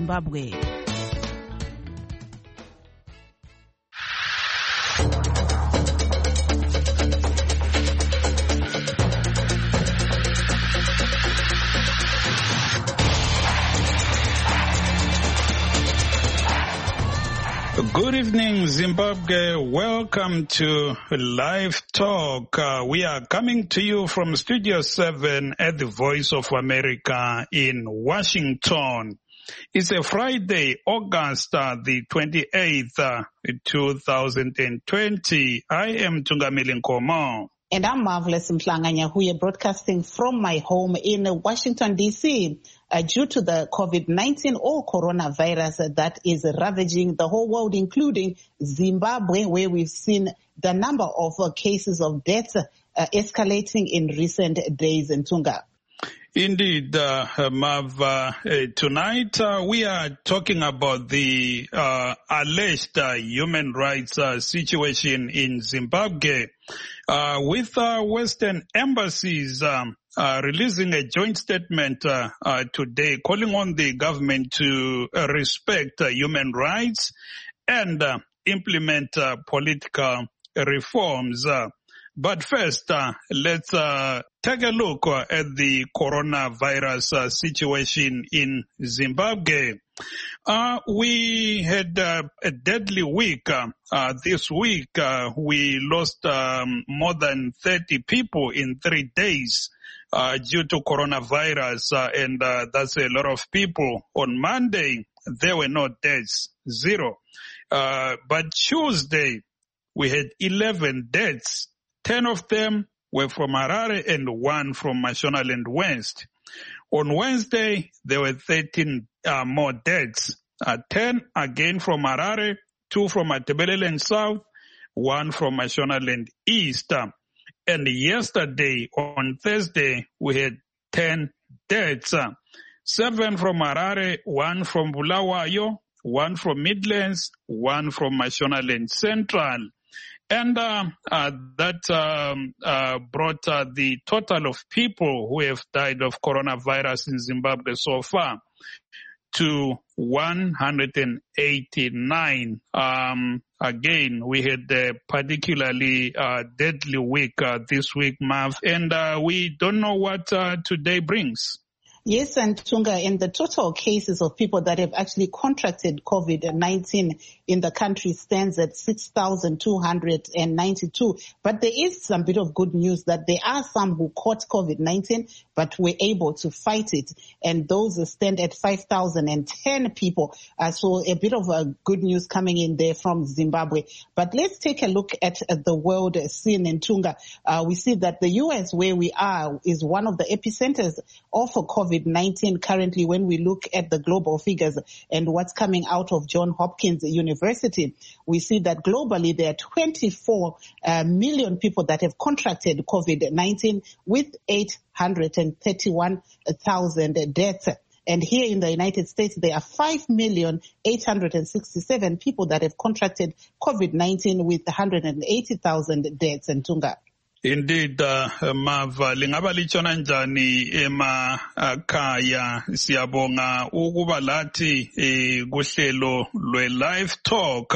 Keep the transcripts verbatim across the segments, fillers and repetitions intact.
Zimbabwe. Good evening, Zimbabwe. Welcome to Live Talk. Uh, we are coming to you from Studio seven at the Voice of America in Washington. It's a Friday, August uh, the twenty-eighth, uh, two thousand twenty. I am Tungamili Nkomo. And I'm Marvelous Mhlanga Nyahuye, broadcasting from my home in Washington, D C Uh, due to the COVID nineteen or coronavirus that is ravaging the whole world, including Zimbabwe, where we've seen the number of uh, cases of death uh, escalating in recent days in Tunga. Indeed, uh, Mav, uh, tonight uh, we are talking about the uh, alleged uh, human rights uh, situation in Zimbabwe, uh, with uh, Western embassies um, uh, releasing a joint statement uh, uh, today calling on the government to uh, respect uh, human rights and uh, implement uh, political reforms. Uh, But first, uh, let's uh, take a look uh, at the coronavirus uh, situation in Zimbabwe. Uh, we had uh, a deadly week. Uh, uh, this week, uh, we lost um, more than thirty people in three days uh, due to coronavirus, uh, and uh, that's a lot of people. On Monday, there were no deaths, zero. Uh, but Tuesday, we had eleven deaths. Ten of them were from Harare and one from Mashonaland West. On Wednesday, there were thirteen uh, more deaths. Uh, ten again from Harare, two from Matabeleland South, one from Mashonaland East. And yesterday, on Thursday, we had ten deaths. Seven from Harare, one from Bulawayo, one from Midlands, one from Mashonaland Central. And uh, uh, that um, uh, brought uh, the total of people who have died of coronavirus in Zimbabwe so far to one hundred eighty-nine. Um, again, we had a particularly uh, deadly week uh, this week, Mav, and uh, we don't know what uh, today brings. Yes, and Tunga, and the total cases of people that have actually contracted COVID nineteen in the country stands at six thousand two hundred ninety-two. But there is some bit of good news that there are some who caught COVID nineteen but were able to fight it. And those stand at five thousand ten people. Uh, so a bit of uh, good news coming in there from Zimbabwe. But let's take a look at uh, the world scene in Tunga. Uh, we see that the U S, where we are, is one of the epicenters of COVID nineteen currently when we look at the global figures and what's coming out of Johns Hopkins University. We see that globally there are twenty-four uh, million people that have contracted COVID nineteen with eight hundred thirty-one thousand deaths. And here in the United States, there are five million eight hundred sixty-seven people that have contracted COVID nineteen with one hundred eighty thousand deaths in Tunga. Indeed, uh, Mava, lingaba lichona njani emakhaya siyabonga ukuba lathi eh, kuhlelo lwe live talk.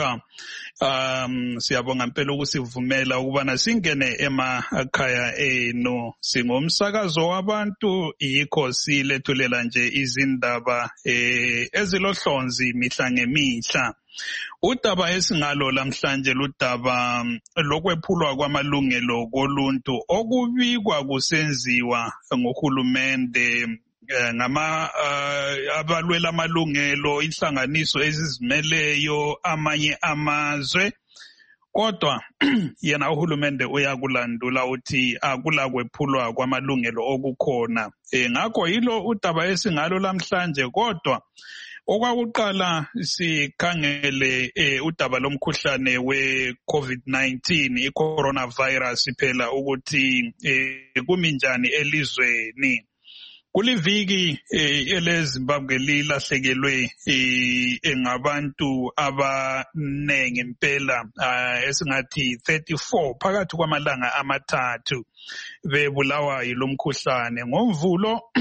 Um, siyabonga mpela ukusivumela ukubana singene emakhaya enu. Singumsakazo wabantu, yikho silethulela nje izindaba eh, ezilohlonzi mihla ngemihla. Udaba esingalo lamhlanje ludaba lokwephulwa kwamalungelo koluntu okubikwa kusenziwa ngohulumende ngama uh, abalwela amalungelo, inhlanganiso ezizimeleyo, amanye amazwe. Kodwa yena uhulumende uyakulandula uthi akula kwephulwa kwamalungelo okukhona. E, ngakho yilo udaba esingalo lamhlanje. Kodwa okwakuqala sikhangele eh, udaba lomkhuhlane we-COVID nineteen, i-coronavirus phela ukuthi eh, kuminjani elizweni. Kuliviki eh, eleZimbabwe lilahlekelwe eh, ngabantu abanengi impela uh, esingathi thirty-four phakathi kwamalanga amathathu bebulawa yilomkhuhlane. Ngomvulo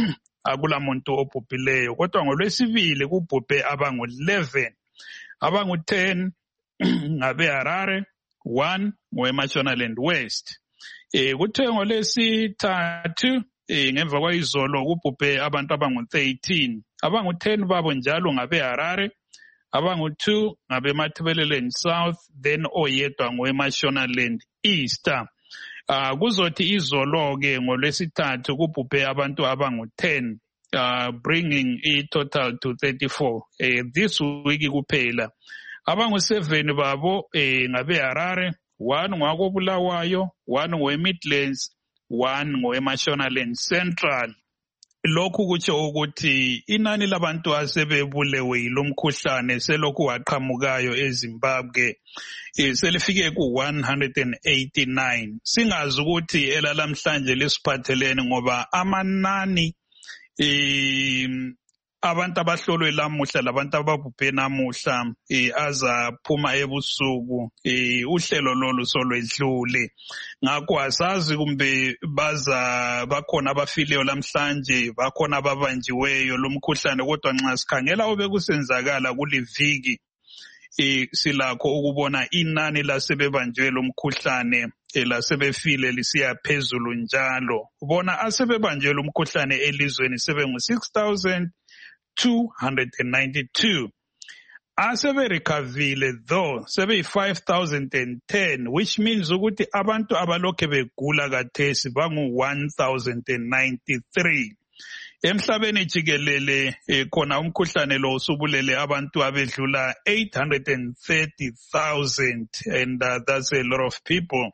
akula muntu obhubhileyo, kodwa ngolwesibili kubhubhe abangu eleven, abangu ten ngabe Harare, one ngoweMashonaland West. Eh kuthe ngolesithathu eh ngemva kwayizolo kubhubhe abantu abangu thirteen, abangu ten babo njalo ngabe Harare, abangu two ngabe Matabeleland South, then oyedwa ngoweMashonaland East. Uh, kuzothi izolo ke ngolwesithathu kubhubhe abantu abangu ten, uh, bringing i total to thirty-four eh this week kuphela. Abangu seven babo eh ngabe Harare, one ngwakobulawayo, one ngowe Midlands, one ngowe Mashonaland Central. Lokhu kutsho ukuthi inani labantu asebebulewe yilomkhuhlane selokhu waqhamukayo eZimbabwe selifike ku one hundred eighty-nine. Singazi ukuthi elalamhlanje lesiphathelene ngoba amanani eh abantu abahlolwe lamuhla labantu ababhubhe namuhla eh azaphuma ebusuku eh uhlelo lolu solwedlule. Ngakho asazi kumbe baza bakhona abafileyo lamhlanje, bakhona ababanjiweyo lomkhuhlane, kodwa nxa sikhangela obekusenzakala kuliviki eh silakho ukubona inani lasebebanjwe lomkhuhlane elasebefile lisiya phezulu njalo. Ubona asebebanjwe lomkhuhlane elizweni sebengu six thousand two hundred ninety-two. Aseberekavile though sebe five thousand ten, which means ukuthi abantu abalokhe begula kathesi bangu one thousand ninety-three. Emhlabeni jikelele eh, khona umkhuhlane lo usubulele abantu abedlula eight hundred thirty thousand, and uh, that's a lot of people.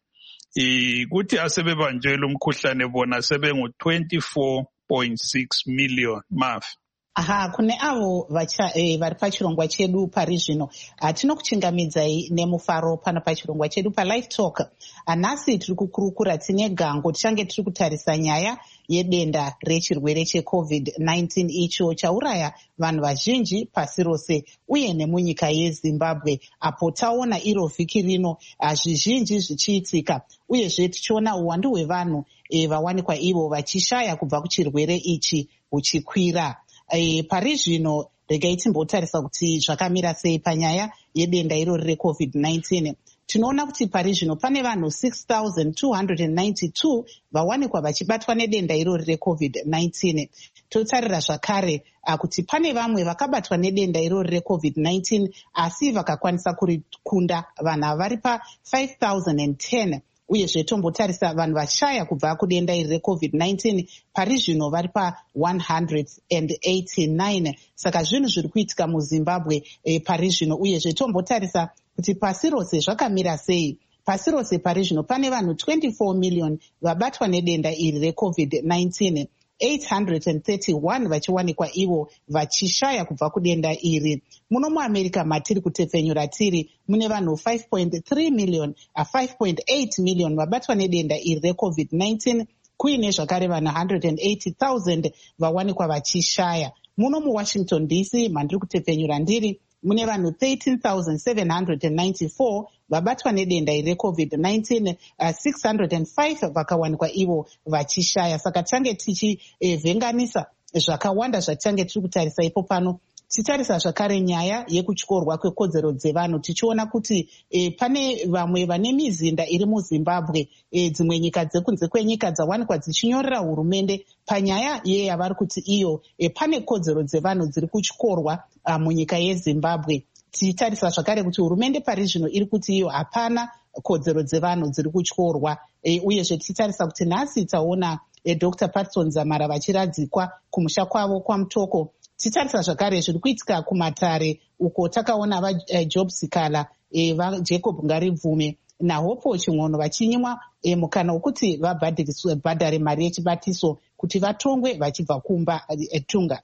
Eh, kuthi asebebanjwe umkhuhlane bona sebengu twenty-four point six million maf. Aha, kune avo vacha eh, vari pachirongwa chedu pari zvino tinokuchingamidzai nemufaro pano pachirongwa chedu paLive Talk. Anhasi tiri kukurukura tine gango tichange tiri kutarisa nyaya yedenda rechirwere checovid nineteen icho chauraya vanhu vazhinji pasi rose uye nemunyika yeZimbabwe, apo taona iro vhiki rino zvizhinji zvichiitika uyezve tichiona uwandu hwevanhu eh, vawanikwa ivo vachishaya kubva kuchirwere ichi huchikwira. E, pari zvino regai timbotarisa kuti zvakamira sei panyaya yedenda irori recovid nineteen. Tinoona kuti pari zvino pane vanhu six thousand two hundred ninety-two vawanikwa vachibatwa nedenda irori recovid nineteen. Totarira zvakare kuti pane vamwe vakabatwa nedenda irori recovid nineteen asi vakakwanisa kurikunda, vanhu vari pa five thousand ten. Uyezve tombotarisa vanhu vashaya kubva kudenda iri recovid nineteen pari zvino vari pa one hundred eighty-nine. Saka zvinhu zviri kuitika muZimbabwe e, pari zvino. Uyezve tombotarisa kuti pasi rose zvakamira sei. Pasi rose pari zvino pane vanhu twenty-four million vabatwa nedenda iri recovid nineteen, eight hundred thirty-one vachiwanikwa ivo vachishaya kubva kudenda iri. Muno muAmerica matiri kutepfenyura tiri mune vanhu five point three million, five point eight million vabatwa nedenda iri recovid nineteen, kuine zvakare vanhu one hundred eighty thousand vawanikwa vachishaya. Muno muWashington D C mandiri kutepfenyura ndiri mune vanhu thirteen thousand seven hundred ninety-four vabatwa nedenda iri recovid nineteen, uh, six hundred five vakawanikwa ivo vachishaya. Saka tichange tichivhenganisa eh, zvakawanda zvatichange tiri kutarisa ipo pano. Titarisa zvakare nyaya yekutyorwa kwekodzero dzevanhu, tichiona kuti e, pane vamwe vane mizinda iri muZimbabwe, e, dzimwe nyika dzekunze kwenyika dzawanikwa dzichinyorera hurumende panyaya yeyavari kuti iyo e, pane kodzero dzevanhu dziri kutyorwa munyika yeZimbabwe. Tichitarisa zvakare kuti hurumende pari zvino iri kuti iyo hapana kodzero dzevanhu dziri kutyorwa, e, uyezve tichitarisa kuti nhasi taona e, Doctor Patson Zamara vachiradzikwa kumusha kwavo kwaMutoko. Titarisa zvakare zviri kuitika kumatare uko takaona vaJob Sikala, e, vaJacob Ngaribvume naHopo Ching'ono vachinyimwa e, mukana wekuti vabhadhare mari yechibatiso kuti vatongwe vachibva kumba e, tunga.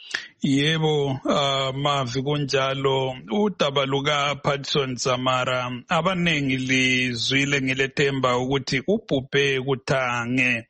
Yebo, uh, mavi kunjalo. Udaba luka Patson Zamara abanengi lizwile ngilethemba ukuthi ubhubhe kuthange.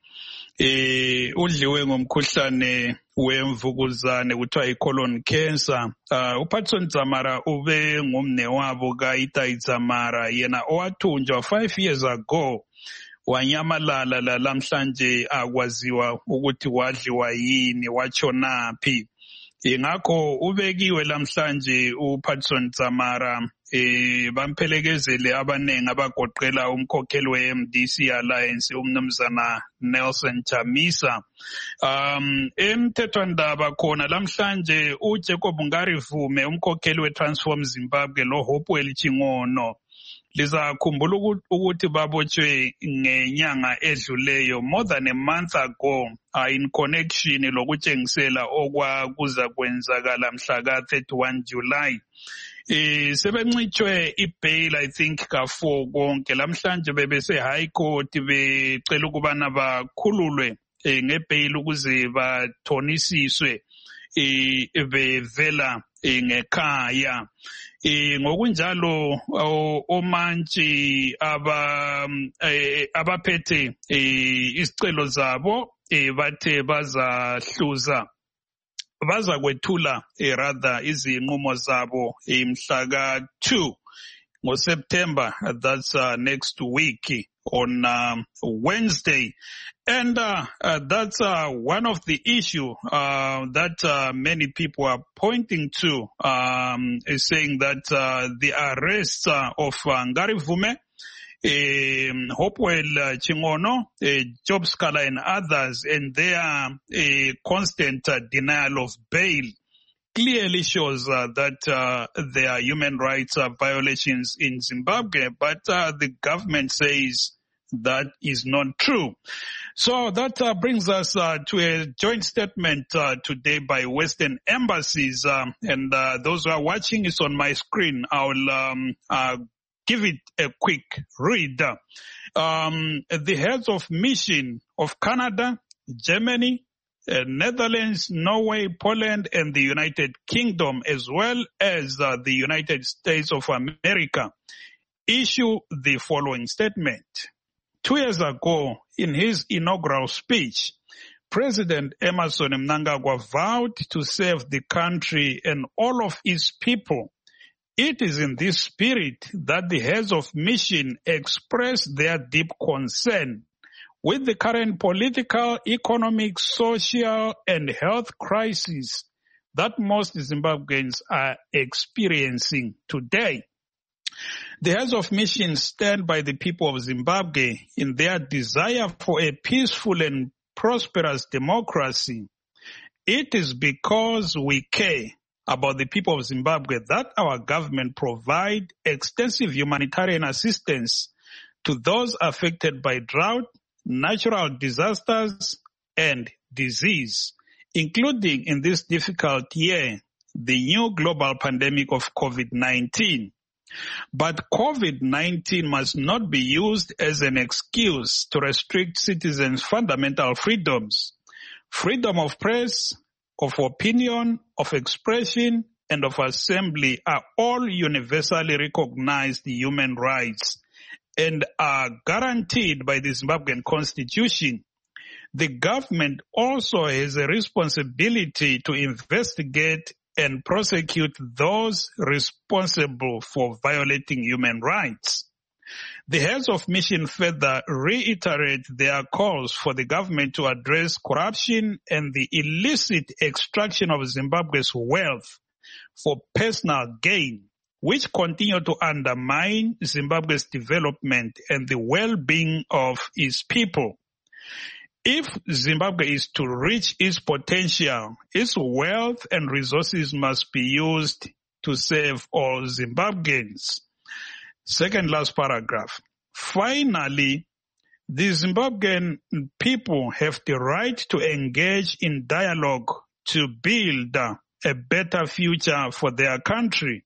Eh udliwe ngomkhuhlane wemvukuzane kuthiwa icolon cancer. Uh, uPatson Zamara ube ngumne wabo kaItai Zamara, yena owathunjwa five years ago wanyamalala la lamhlanje akwaziwa ukuthi wadliwa yini wachonaphi. Ingakho ubekiwe lamhlanje uPatson Tsamara eh bampelekezele abanengi abagoqela umkhokheli we-M D C Alliance umnumzana Nelson Chamisa. Um emthethwandaba khona lamhlanje uJacob Ngarivume umkhokheli we-Transform Zimbabwe lo Hopewell Chingono lizakhumbula ukuthi babotshwe ngenyanga edluleyo more than a month ago uh, in connection lokutshengisela okwakuza kwenzakala mhla ka thirty-one July. Eh sebencitshwe ibail I think ka four konke lamhlanje bebese high court becela ukubana bakhululwe eh, ngebail ukuze bathonisiswe eh bevela eh, ngekhaya. Eh ngokunjalo omantshi aba abaphethe isicelo zabo bathe bazahluza baza kwethula rather izinqumo zabo mhla ka two ngoSeptember, that's uh, next week on um, Wednesday. And uh, uh, that's uh, one of the issue uh, that uh, many people are pointing to, um, is saying that uh, the arrest uh, of uh, Ngarivume, um, Hopewell uh, Chingono, uh, Job Scala and others, and their uh, constant uh, denial of bail clearly shows uh, that uh, there are human rights uh, violations in Zimbabwe, but uh, the government says that is not true. So that uh, brings us uh, to a joint statement uh, today by Western embassies, um, and uh, those who are watching is on my screen. I'll um, uh, give it a quick read. Um, the heads of mission of Canada, Germany, Uh, Netherlands, Norway, Poland, and the United Kingdom, as well as uh, the United States of America, issue the following statement. Two years ago, in his inaugural speech, President Emmerson Mnangagwa vowed to save the country and all of its people. It is in this spirit that the heads of mission express their deep concern with the current political, economic, social, and health crisis that most Zimbabweans are experiencing today. The heads of mission stand by the people of Zimbabwe in their desire for a peaceful and prosperous democracy. It is because we care about the people of Zimbabwe that our government provides extensive humanitarian assistance to those affected by drought, natural disasters, and disease, including in this difficult year, the new global pandemic of COVID nineteen. But COVID nineteen must not be used as an excuse to restrict citizens' fundamental freedoms. Freedom of press, of opinion, of expression, and of assembly are all universally recognized human rights and are guaranteed by the Zimbabwean Constitution. The government also has a responsibility to investigate and prosecute those responsible for violating human rights. The heads of mission further reiterate their calls for the government to address corruption and the illicit extraction of Zimbabwe's wealth for personal gain, which continue to undermine Zimbabwe's development and the well-being of its people. If Zimbabwe is to reach its potential, its wealth and resources must be used to save all Zimbabweans. Second last paragraph. Finally, the Zimbabwean people have the right to engage in dialogue to build a better future for their country.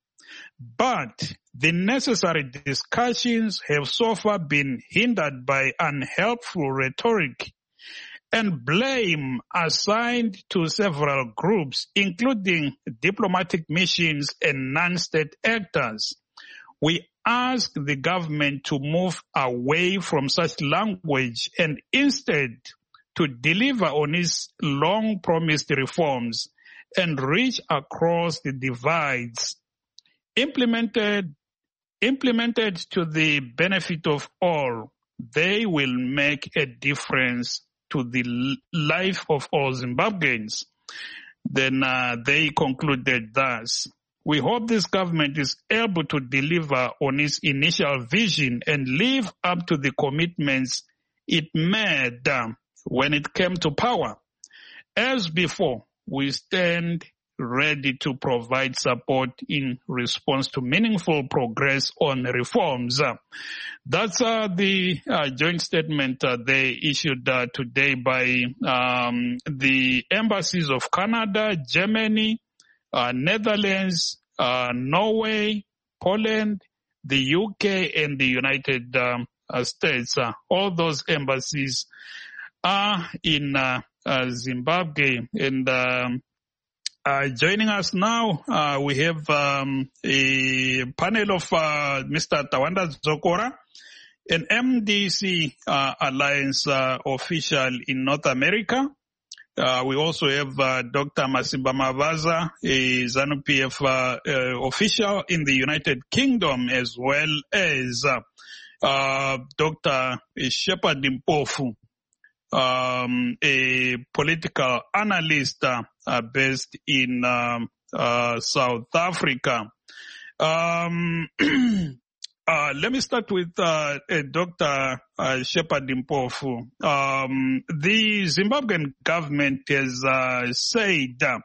But the necessary discussions have so far been hindered by unhelpful rhetoric and blame assigned to several groups, including diplomatic missions and non-state actors. We ask the government to move away from such language and instead to deliver on its long-promised reforms and reach across the divides. Implemented, implemented to the benefit of all, they will make a difference to the life of all Zimbabweans. Then uh, they concluded thus: we hope this government is able to deliver on its initial vision and live up to the commitments it made uh, when it came to power. As before, we stand ready to provide support in response to meaningful progress on reforms. Uh, that's uh, the uh, joint statement uh, they issued uh, today by um, the embassies of Canada, Germany, uh, Netherlands, uh, Norway, Poland, the U K, and the United um, uh, States. Uh, all those embassies are in uh, uh, Zimbabwe. And um, Uh, joining us now, uh, we have um, a panel of uh, Mister Tawanda Zokora, an M D C uh, Alliance uh, official in North America. Uh, we also have uh, Doctor Masimba Mavaza, a ZANU-P F uh, uh, official in the United Kingdom, as well as uh, uh, Doctor Shepard Mpofu, Um, a political analyst uh, uh, based in um, uh, South Africa. Um, uh, let me start with uh, uh, Doctor Uh, Shepard Mpofu. Um, the Zimbabwean government has uh, said uh,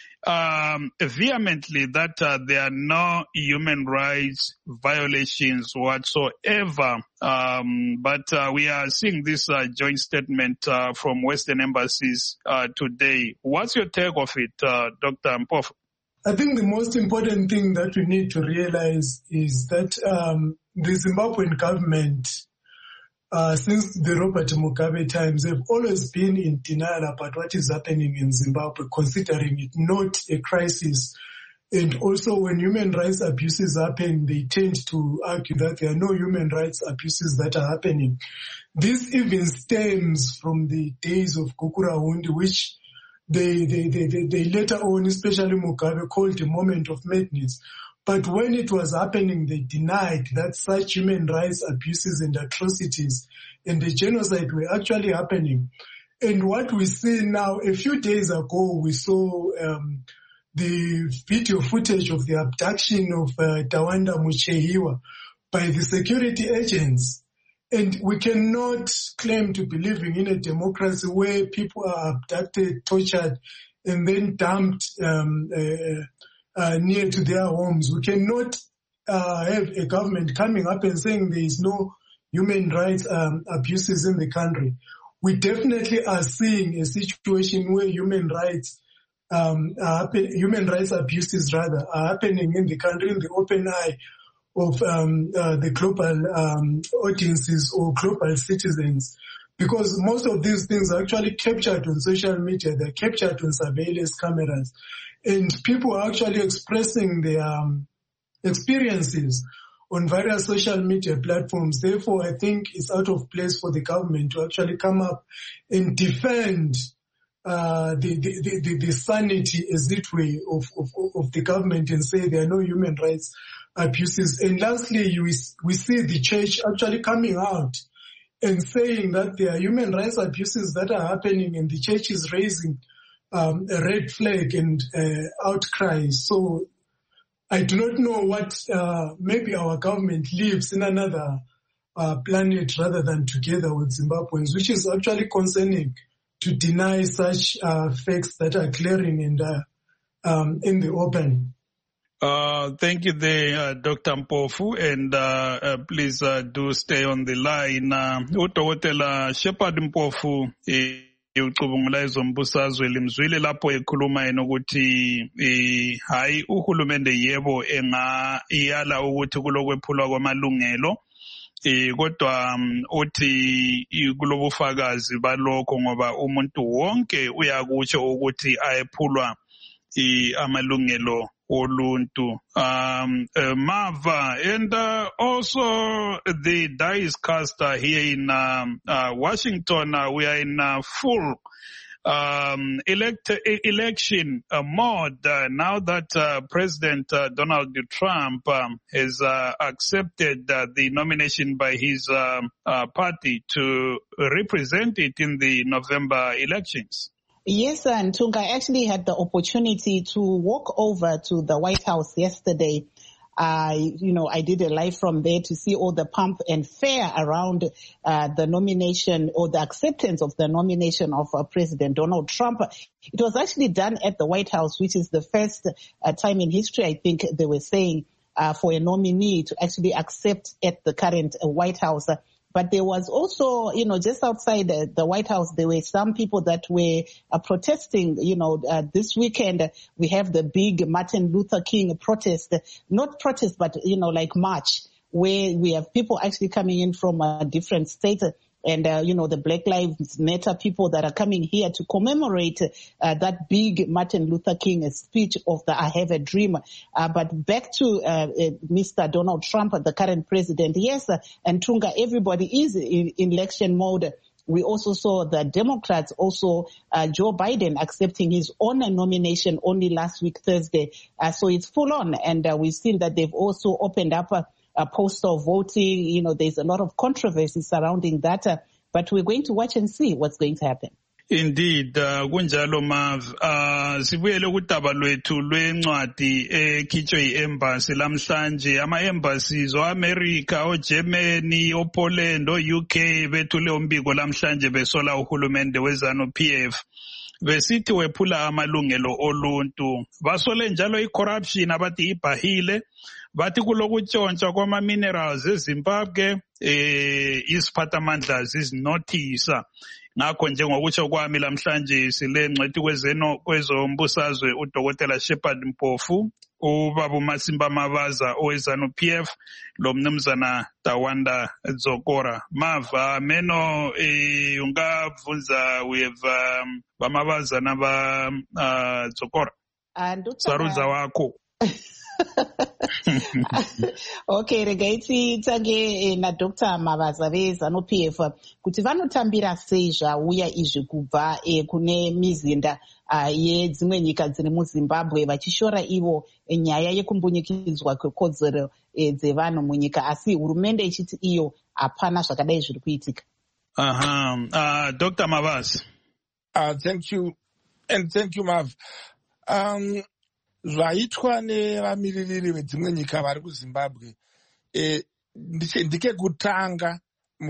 um, vehemently that uh, there are no human rights violations whatsoever. Um, but uh, we are seeing this uh, joint statement uh, from Western embassies uh, today. What's your take of it, uh, Doctor Mpofu? I think the most important thing that we need to realize is that um, the Zimbabwean government, Uh, since the Robert Mugabe times, have always been in denial about what is happening in Zimbabwe, considering it not a crisis. And also when human rights abuses happen, they tend to argue that there are no human rights abuses that are happening. This even stems from the days of Gukurahundi, which they, they, they, they, they later on, especially Mugabe, called a moment of madness. But when it was happening, they denied that such human rights abuses and atrocities and the genocide were actually happening. And what we see now, a few days ago, we saw um, the video footage of the abduction of uh, Tawanda Muchehiwa by the security agents. And we cannot claim to be living in a democracy where people are abducted, tortured, and then dumped um, uh, Uh, near to their homes. We cannot uh, have a government coming up and saying there is no human rights um, abuses in the country. We definitely are seeing a situation where human rights, um, are happen- human rights abuses rather, are happening in the country in the open eye of um, uh, the global um, audiences or global citizens. Because most of these things are actually captured on social media, they're captured on surveillance cameras. And people are actually expressing their um, experiences on various social media platforms. Therefore, I think it's out of place for the government to actually come up and defend uh, the, the, the, the sanity, as it were, of, of, of the government and say there are no human rights abuses. And lastly, we, we see the church actually coming out and saying that there are human rights abuses that are happening, and the church is raising Um, a red flag and uh, outcry. So I do not know what, uh, maybe our government lives in another uh, planet rather than together with Zimbabweans, which is actually concerning to deny such uh, facts that are glaring and uh, um, in the open. Uh, thank you there, uh, Doctor Mpofu, and uh, uh, please uh, do stay on the line. Uh, Udokotela Shepard Mpofu, eh, ucubungula ezombusazwe limzwile lapho ekhuluma yena ukuthi eh, hayi uhulumende yebo enga iyala ukuthi kulokwephulwa kwamalungelo eh kodwa um, uthi kulobufakazi balokho ngoba umuntu wonke uyakutsho ukuthi ayephulwa eh, amalungelo oluntu. Um, uh, Mava, and uh, also the die is cast uh, here in um, uh, Washington. Uh, we are in uh, full um, elect, election uh, mode uh, now that uh, President uh, Donald Trump um, has uh, accepted uh, the nomination by his um, uh, party to represent it in the November elections. Yes, and Tunga, I actually had the opportunity to walk over to the White House yesterday. I, you know, I did a live from there to see all the pump and fare around uh, the nomination or the acceptance of the nomination of uh, President Donald Trump. It was actually done at the White House, which is the first uh, time in history, I think they were saying, uh, for a nominee to actually accept at the current uh, White House. But there was also, you know, just outside the, the White House, there were some people that were uh, protesting. You know, uh, this weekend we have the big Martin Luther King protest, not protest, but, you know, like march, where we have people actually coming in from uh, different states. And, uh, you know, the Black Lives Matter people that are coming here to commemorate uh, that big Martin Luther King speech of the I Have a Dream. Uh, but back to uh, uh, Mister Donald Trump, the current president. Yes, uh, and Tunga, everybody is in election mode. We also saw the Democrats, also uh, Joe Biden accepting his own nomination only last week, Thursday. Uh, so it's full on. And uh, we've seen that they've also opened up uh, a postal voting. You know, there's a lot of controversy surrounding that, uh, but we're going to watch and see what's going to happen. Indeed, kunjalo Mav, uh sibuyele kudaba lwethu lwencwadi ekhitshwe yi-embassy lamhlanje. Ama-embassies o-America, o-Germany, o-Poland, o-U K bethule umbiko lamhlanje besola uhulumende we-ZANU-P F. Besithi wephula amalungelo oluntu. Basole njalo i-corruption abathi ibhahile. Bathi kulokutshontsha kwama-minerals eZimbabwe, eh, isiphathamandla zizinothisa. Ngakho njengokutsho kwami lamhlanje sile ngcwethi kwezeno kwezombusazwe uDokotela Shepard Mpofu, ubaba uMasimba Mabaza owe-ZANU-P F, lo mnumzana Tawanda Dzokora. Mava meno eh, ungavunza with um, bamabaza na ba uh, Dzokora. Saruza wako. Okay, regaiti tage na Doctor Mabaza ve-ZANU-P F kuti vanotambira sei zvauya izvi kubva e, kune mizinda uh, yedzimwe nyika dziri muZimbabwe vachishora ivo nyaya yekumbunyikidzwa kwekodzero e, dzevanhu munyika, asi hurumende ichiti iyo hapana zvakadai zviri kuitika. Aha, uh, Doctor Mabaza. Uh, thank you, and thank you, Mav. Um, zvaitwa nevamiririri vedzimwe nyika vari kuZimbabwe e, ndike kutanga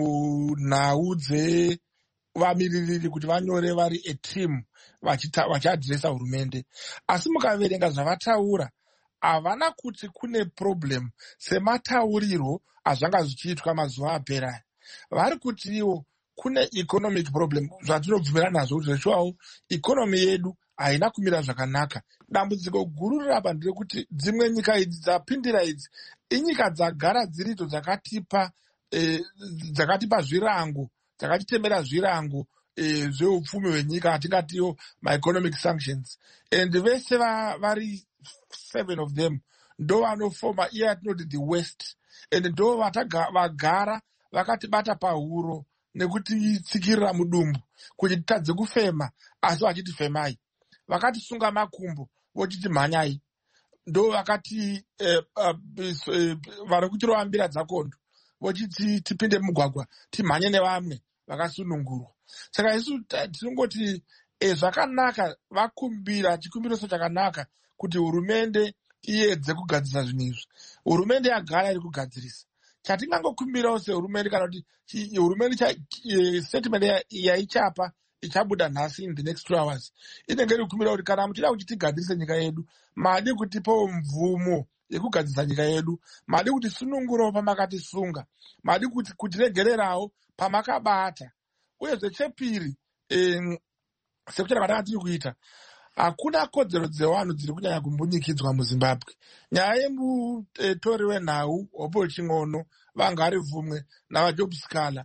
munhau dzevamiririri kuti vanyore vari eteam vachiadhiresa hurumende, asi mukaverenga zvavataura havana kuti kune problem semataurirwo azvanga zvichiitwa mazuva apera. Vari kuti iwo kune economic problem zvatinobvumira nazvo kuti zvechiwawo ikonomi yedu haina kumira zvakanaka. Dambudziko guru rapa nderekuti dzimwe nyika idzi dzapindira idzi inyika dzagara dziridzo dzakatipa eh, dzakatipa zvirango, dzakatitemera zvirango eh, zveupfumi hwenyika atingatiwo ma-economic sanctions, and vese vari seven of them ndo vanofoma iye yatinoti the West, and ndo vagara vakatibata pahuro nekutitsikirira mudumbu kuti titadze kufema, asi vachitifemai. Vakatisunga makumbo vochiti mhanyai, ndo vakati eh, uh, eh, vari kutirova mbira dzakondo vochiti tipinde mugwagwa timhanye nevamwe vakasunungurwa. Saka isu tinongoti eh, zvakanaka vakumbira chikumbiroso chakanaka kuti hurumende iedze kugadzirisa zvinhu izvi. Hurumende yagara iri kugadzirisa. Chatingangokumbirawo sehurumende kana kuti hurumende eh, statement yaichapa ichabuda nhasi in the next two hours inenge iri kukumbira kuti kana muchida kuti tigadzirisa nyika yedu, madi kutipawo mvumo yekugadzirisa nyika yedu, madi kuti sunungurawo pamakatisunga, madi kuti kutiregererawo pamakabata. Uyezve chepiri eh, sekuchera patanga tiri kuita, hakuna kodzero dzevanhu dziri kunyanya kumbunyikidzwa muZimbabwe. Nyaya yemutori eh, wenhau Hope Ching'ono, Vangari Vhumwe navaJob Sikala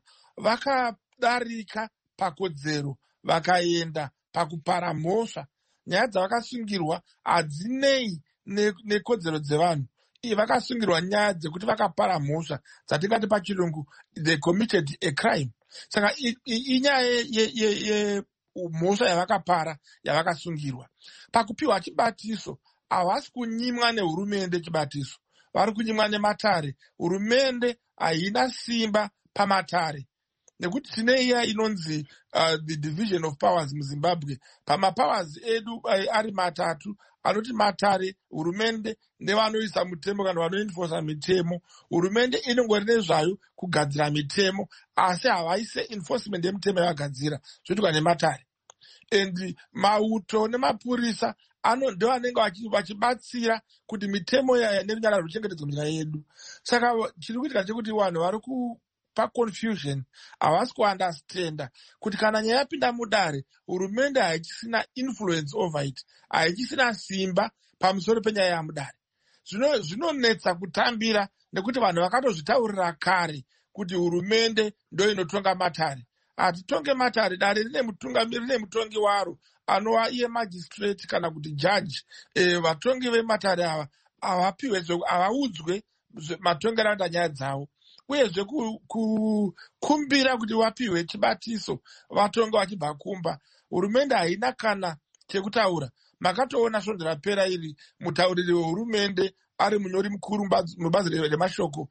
vakadarika pakodzero vakaenda pakupara mhosva. Nyaya dzavakasungirwa hadzinei nekodzero dzevanhu. Iyi vakasungirwa nyaya dzekuti vakapara mhosva dzatingati pachirungu they committed a crime. Saka inyaya mhosva yavakapara yavakasungirwa. Pakupiwa chibatiso havasi kunyimwa nehurumende chibatiso, vari kunyimwa nematare. Hurumende haina simba pamatare, nekuti tine iya inonzi uh, the division of powers muZimbabwe. Pamapowers edu uh, ari matatu anoti matare, hurumende nevanoisa mitemo kana vanoenforsa mitemo. Hurumende inongori nezvayo kugadzira mitemo, asi havaise enforcement yemitemo yavagadzira, zvoitwa nematare. And mauto nemapurisa ano ndo vanenge vachibatsira kuti mitemo yaya nerunyararo ruchengetedzwa munyika yedu. Saka chiri kuitika chekuti vanhu vari kupa confusion, havasi kuandastenda kuti kana nyaya yapinda mudare, hurumende haichisina influence over it, haichisina simba pamusoro penyaya yamudare. Zvinonetsa kutambira nekuti vanhu vakatozvitaurira kare kuti hurumende ndo inotonga matare. Hatitonge matare, dare rine mutungamiri, rine mutongi waro anova iye magistrate kana kuti judge. E, vatongi vematare ava havapiwe havaudzwe matongero anoita nyaya dzavo, uyezve kukumbira kuti vapiwe chibatiso vatonga vachibva kumba. Hurumende haina kana chekutaura. Makatoona svonzo rapera iri mutauriri wehurumende ari munyori mukuru mubazi remashoko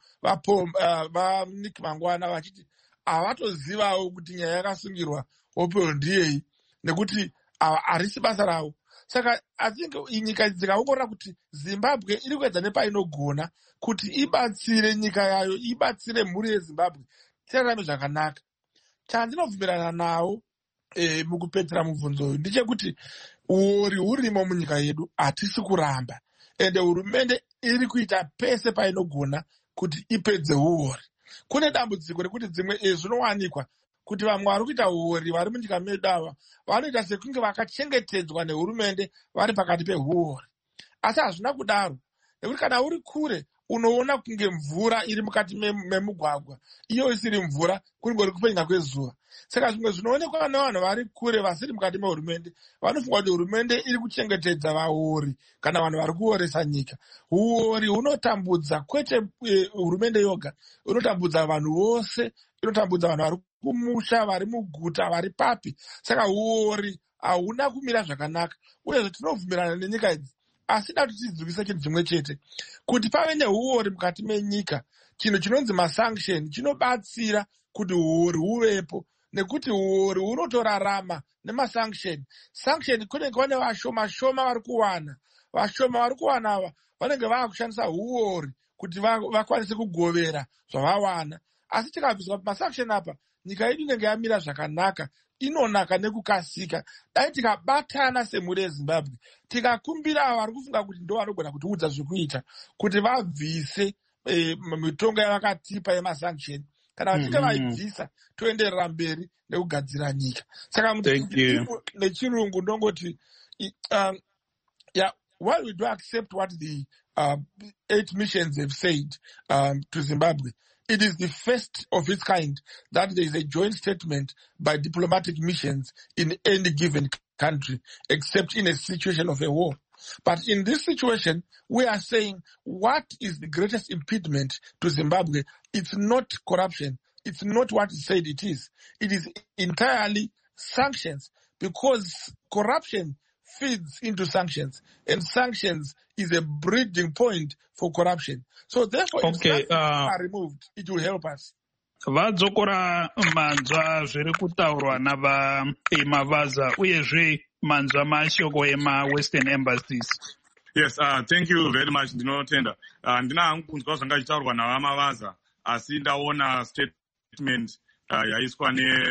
vaNick Mangwana vachiti havatozivawo kuti nyaya yakasungirwa Open ndiyei, nekuti harisi basa ravo. Saka atinge nyika dzikaongorora kuti Zimbabwe iri kuedza nepainogona kuti ibatsire nyika yayo, ibatsire mhuri yeZimbabwe, tirarame zvakanaka. Chandinobvumirana nawo e, mukupedzera mubvunzo uyu ndechekuti uori hurimo munyika yedu, hatisi kuramba, ende hurumende iri kuita pese painogona kuti ipedze uori. Kune dambudziko rekuti dzimwe zvinowanikwa kuti vamwe vari kuita uori vari munyika medu ava vanoita sekunge vakachengetedzwa nehurumende vari pakati pehuori, asi hazvina kudaro, nekuti kana uri kure unoona kunge mvura iri mukati memugwagwa, iyo isiri mvura, kuningori kupenya kwezuva. Saka zvimwe zvinoonekwa nevanhu vari kure vasiri mukati mehurumende vanofunga kuti hurumende iri kuchengetedza vaori kana vanhu vari kuoresa nyika. Uori hunotambudza, kwete hurumende yoga, hunotambudza vanhu vose, inotambudza vanhu vari kumusha, vari muguta, vari papi. Saka uori hauna kumira zvakanaka, uye tinobvumirana nenyika idzi, asi dati tidzivise chinhu chimwe chete, kuti pave neuori mukati menyika, chinhu chinonzi masanction chinobatsira kuti uori huvepo, nekuti uori hunotorarama nemasanction. Sanction kunenge kune vashoma shoma vari kuwana, vashoma vari kuwana ava vanenge vakushandisa uori kuti vakwanise kugovera zvavawana. Asi tikabviswa masanction apa, nyika yedu inenge yamira zvakanaka, inonaka nekukasika. Dai tikabatana semhuri yeZimbabwe, tikakumbira vari kufunga kuti ndo vanogona kutiudza zvekuita kuti vabvise e, mitongo yavakatipa yemasanction, kana vachinge vaibvisa toenderera mberi nekugadzira nyika. Saka nechirungu ndongoti um, yeah, while we do accept what the uh, eight missions have said um, to Zimbabwe, it is the first of its kind that there is a joint statement by diplomatic missions in any given country, except in a situation of a war. But in this situation, we are saying what is the greatest impediment to Zimbabwe? It's not corruption. It's not what it said it is. It is entirely sanctions, because corruption feeds into sanctions, and sanctions is a breeding point for corruption. So therefore, if okay, sanctions uh, are removed, it will help us. Vadzokora manzwa zviri kutaurwa navaemavaza uyezve manzwa mashoko ema-Western embassies. Yes, uh, thank you very much. Ndinotenda. Uh, ndina hangu kunzwa zvanga zvichitaurwa navamavaza, asi ndaona statement uh, yaiswa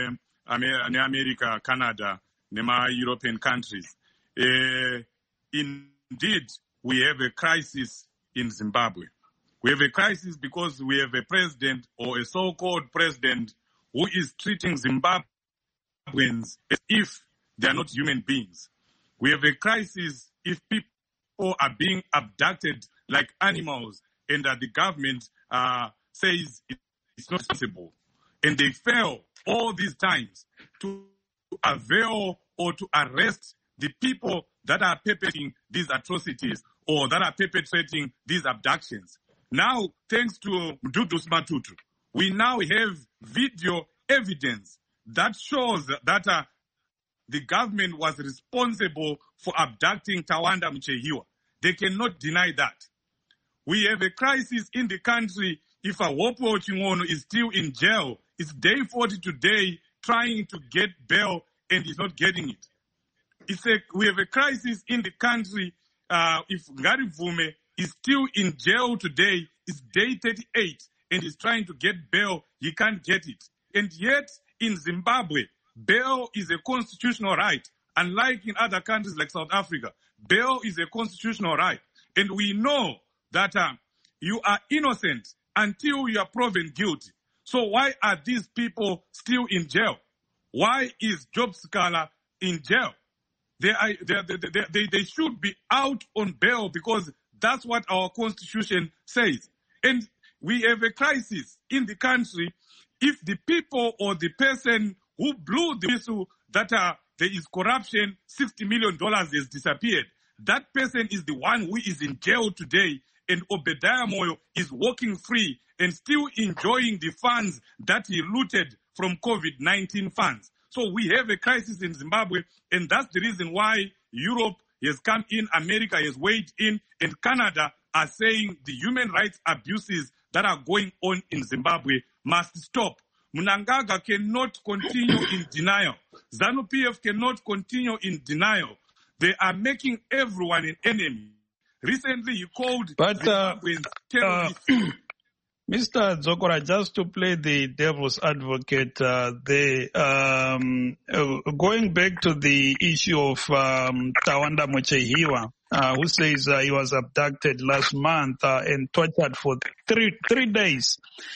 neAmerica, Canada, nema-European countries. Uh, indeed, we have a crisis in Zimbabwe. We have a crisis because we have a president, or a so-called president, who is treating Zimbabweans as if they are not human beings. We have a crisis if people are being abducted like animals, and that the government uh, says it's not responsible. And they fail all these times to avail or to arrest the people that are perpetrating these atrocities or that are perpetrating these abductions. Now, thanks to Mdudu Matutu, we now have video evidence that shows that uh, the government was responsible for abducting Tawanda Muchehiwa. They cannot deny that. We have a crisis in the country. If a Wopo Chingono is still in jail, it's day forty today trying to get bail and is not getting it. It's a, we have a crisis in the country. Uh, if Ngari Vume is still in jail today, it's day thirty-eight and is trying to get bail, he can't get it. And yet in Zimbabwe, bail is a constitutional right. Unlike in other countries like South Africa, bail is a constitutional right. And we know that uh, you are innocent until you are proven guilty. So why are these people still in jail? Why is Job Scala in jail? They, are, they, they, they, they should be out on bail because that's what our constitution says. And we have a crisis in the country. If the people or the person who blew the whistle that uh, there is corruption, sixty million dollars has disappeared, that person is the one who is in jail today, and Obadiah Moyo is walking free and still enjoying the funds that he looted from COVID nineteen funds. So we have a crisis in Zimbabwe, and that's the reason why Europe has come in, America has weighed in, and Canada are saying the human rights abuses that are going on in Zimbabwe must stop. Mnangagwa cannot continue in denial. ZANU-P F cannot continue in denial. They are making everyone an enemy. Recently, he called but, uh, terrorists. Uh, Mister Dzokora, just to play the devil's advocate, uh, they, um, uh, going back to the issue of um, Tawanda Muchehiwa, uh, who says uh, he was abducted last month uh, and tortured for three three days.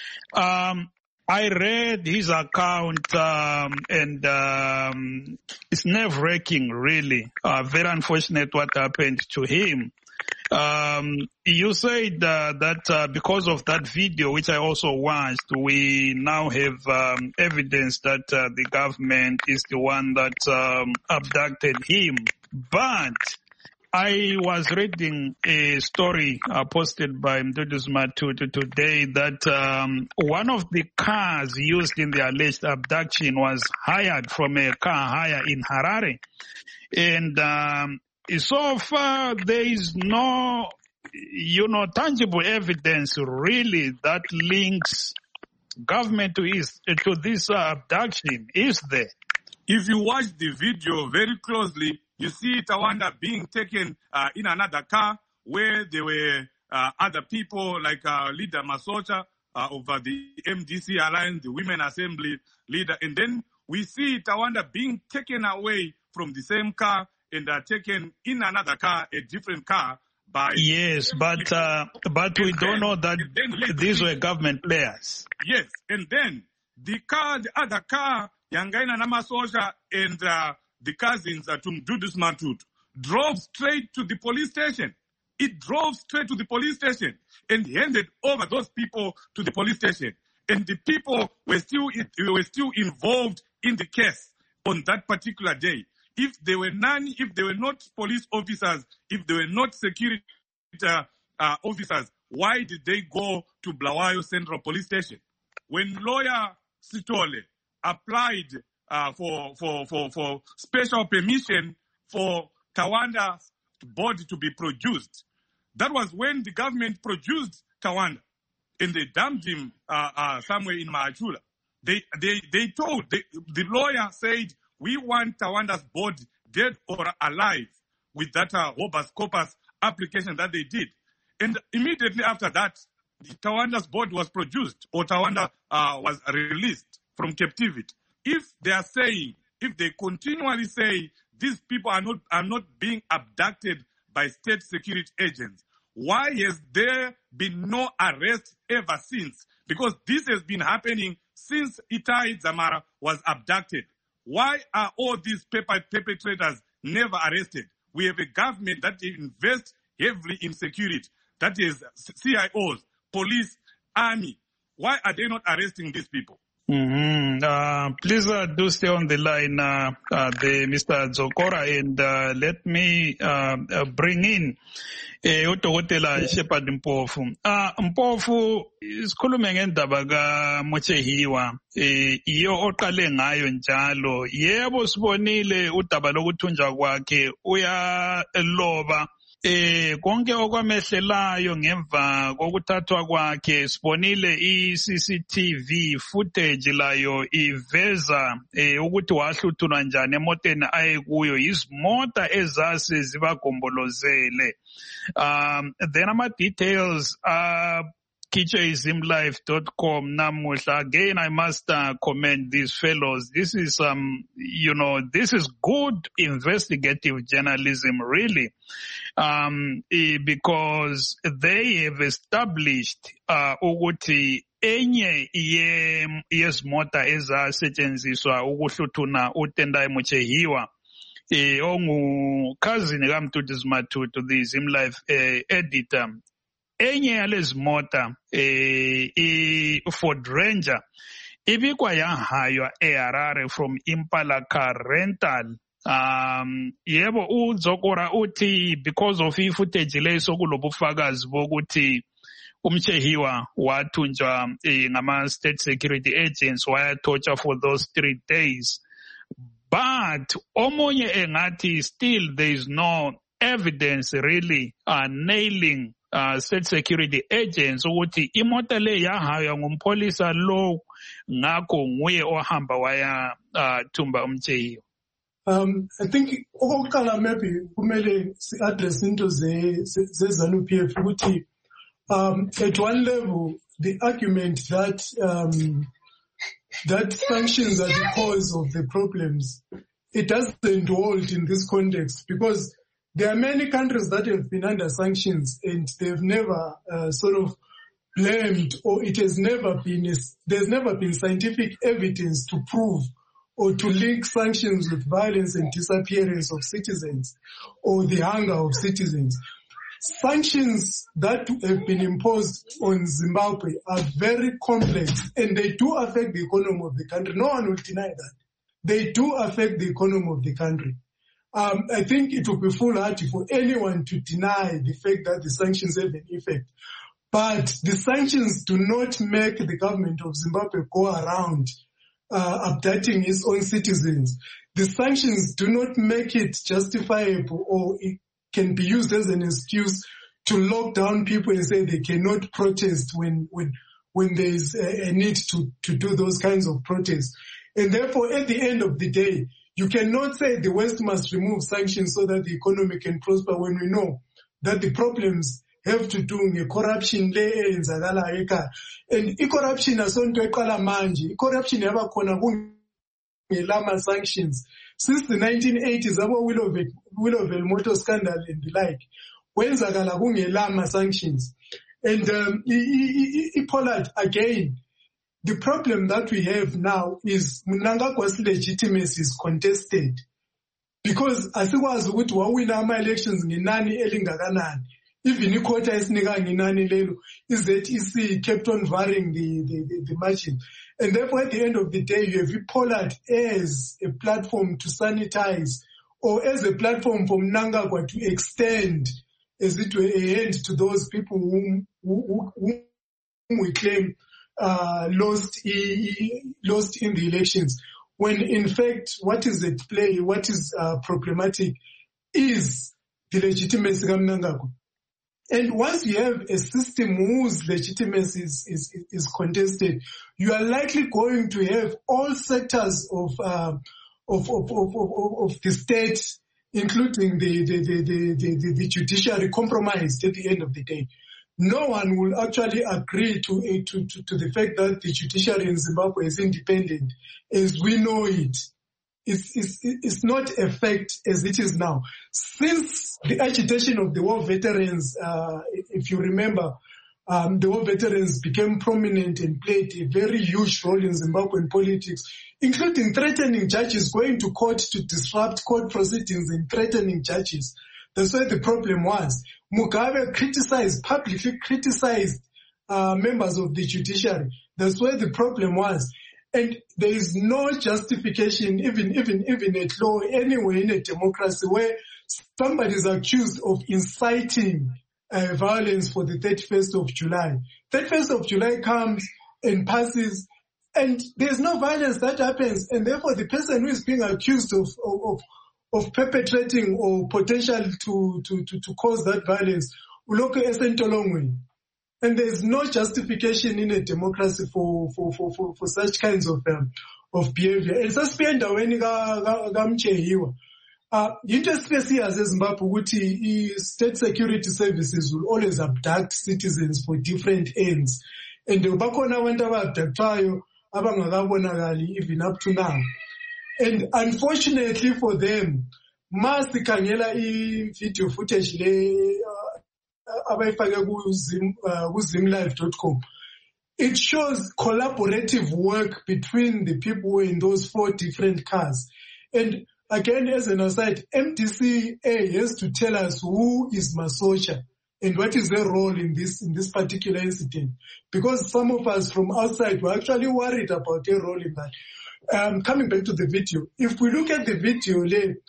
Um, I read his account, um, and um, it's nerve-wracking, really. Uh, very unfortunate what happened to him. Um, you said uh, that uh, because of that video, which I also watched, we now have um, evidence that uh, the government is the one that um, abducted him. But I was reading a story uh, posted by Mdudu Matutu today that um, one of the cars used in the alleged abduction was hired from a car hire in Harare. And um, so far, there is no, you know, tangible evidence really that links government to, his, to this uh, abduction, is there? If you watch the video very closely, you see Tawanda being taken uh, in another car where there were uh, other people like uh, Leader Masocha uh, of uh, the M D C Alliance, the Women Assembly leader. And then we see Tawanda being taken away from the same car and are taken in another car, a different car. By yes, but uh, but we don't know that these were government players. Yes, and then the car, the other car, Yangaina Namasosha and uh, the cousins uh, to Mdudu Matutu drove straight to the police station. It drove straight to the police station and handed over those people to the police station. And the people were still were still involved in the case on that particular day. If they were none, if they were not police officers, if they were not security uh, uh, officers, why did they go to Bulawayo Central Police Station? When lawyer Sitole applied uh, for, for, for, for special permission for Tawanda's body to be produced, that was when the government produced Tawanda and they dumped him uh, uh, somewhere in Mahachula. They, they, they told, they, the lawyer said, we want Tawanda's body dead or alive with that uh, habeas corpus application that they did. And immediately after that, Tawanda's body was produced or Tawanda uh, was released from captivity. If they are saying, if they continually say these people are not, are not being abducted by state security agents, why has there been no arrest ever since? Because this has been happening since Itai Dzamara was abducted. Why are all these perpetrators never arrested? We have a government that invests heavily in security. That is C I Os, police, army. Why are they not arresting these people? Mm-hmm. Uh, please uh, do stay on the line, uh, uh, the Mister Zokora, and uh, let me uh, uh, bring in eh udokotela Shepard Mpofu. Ah Mpofu isikhulume ngendaba ka Motshehiwa eh iyo oqale ngayo njalo. Yebo sibonile udaba lokuthunjwa kwakhe uyaloba eh konke okwamehlelayo ngemva kokuthathwa kwakhe. Sibonile i-C C T V footage layo iveza eh ukuthi wahluthunwa njani emoteni ayekuyo izimota ezase zibagombolozele. Um, then ama details are kiche zim live dot com namuhla. Again, I must uh, commend these fellows. This is, um, you know, this is good investigative journalism, really, um, eh, because they have established uh, ukuthi enye yezimota ezasetshenziswa ukuhluthuna uTendai Motshehiwa eh ongu cousin kaMtutis Matutu, the Zim Life eh, editor. Enye yalezi mota eh i Ford Ranger ibikwa yahaywa eHarare from Impala Car Rental. Um yebo uZokora uthi because of i-footage leso kulobufakazi bokuthi uMtshehiwa wathunjwa eh, ngama state security agents wayathotsha for those three days. But omunye engathi still there is no evidence really uh, nailing uh, state security agents ukuthi imota le yahaywa ngumpholisa lo ngakho nguye ohamba waya uh, thumba uMtshehiwa. Um, I think okokuqala maybe kumele si-address into ze-ZANU-P F ukuthi um, at one level the argument that um, that sanctions are the cause of the problems, it doesn't hold in this context because there are many countries that have been under sanctions and they've never uh, sort of blamed, or it has never been, there's never been scientific evidence to prove or to link sanctions with violence and disappearance of citizens or the hunger of citizens. Sanctions that have been imposed on Zimbabwe are very complex and they do affect the economy of the country. No one will deny that. They do affect the economy of the country. Um, I think it would be foolhardy for anyone to deny the fact that the sanctions have an effect. But the sanctions do not make the government of Zimbabwe go around uh, abducting its own citizens. The sanctions do not make it justifiable or it can be used as an excuse to lock down people and say they cannot protest when when when there is a, a need to, to do those kinds of protests. And therefore, at the end of the day, you cannot say the West must remove sanctions so that the economy can prosper when we know that the problems have to do with corruption le eyenzakala ekhaya. And i-corruption asonto eqala manje. I-corruption yabakhona kungelama sanctions. Since the nineteen eighties, abo Willowvale, Willowvale motor scandal and the like, kwenzakala kungelama sanctions. And um, Pollard, again, the problem that we have now is Mnangagwa's legitimacy is contested. Because asikwazi ukuthi wawina ama-elections ngenani elingakanani. Even iquota esinika ngenani lelo, is that E C kept on varying the, the, the, the margin. And therefore, at the end of the day, you have Pollard as a platform to sanitize or as a platform for Mnangagwa to extend, as it were, a hand to those people whom, whom, whom we claim uh, lost, lost in the elections. When in fact, what is at play, what is uh, problematic is the legitimacy of Mnangagwa. And once you have a system whose legitimacy is, is, is contested, you are likely going to have all sectors of, uh, of, of, of, of, of the state, including the, the, the, the, the, the judiciary, compromised at the end of the day. No one will actually agree to, to, to, to the fact that the judiciary in Zimbabwe is independent as we know it. It's, it's, it's not a fact as it is now. Since the agitation of the war veterans, uh, if you remember, um, the war veterans became prominent and played a very huge role in Zimbabwean politics, including threatening judges, going to court to disrupt court proceedings and threatening judges. That's why the problem was. Mugabe criticized, publicly criticized uh, members of the judiciary. That's where the problem was. And there is no justification, even, even, even at law, anywhere in a democracy where somebody is accused of inciting uh, violence for the thirty-first of July. thirty-first of July comes and passes, and there's no violence that happens, and therefore the person who is being accused of of, of perpetrating or potential to, to, to, to cause that violence, uloke esentolongweni. And there's no justification in a democracy for for for for, for such kinds of um, of behavior. And suspenda when kamchehiwa. Uh, into esiyas eZimbabwe ukuthi state security services will always abduct citizens for different ends. And bakhona abantu ababductwayo abangakabonakali even up to now. And unfortunately for them, masikhangela i-video footage le abayifake ku zim live dot com, it shows collaborative work between the people who were in those four different cars. And again, as an aside, M D C A has to tell us who is Masocha and what is their role in this in this particular incident. Because some of us from outside were actually worried about their role in that. Um, coming back to the video, if we look at the video,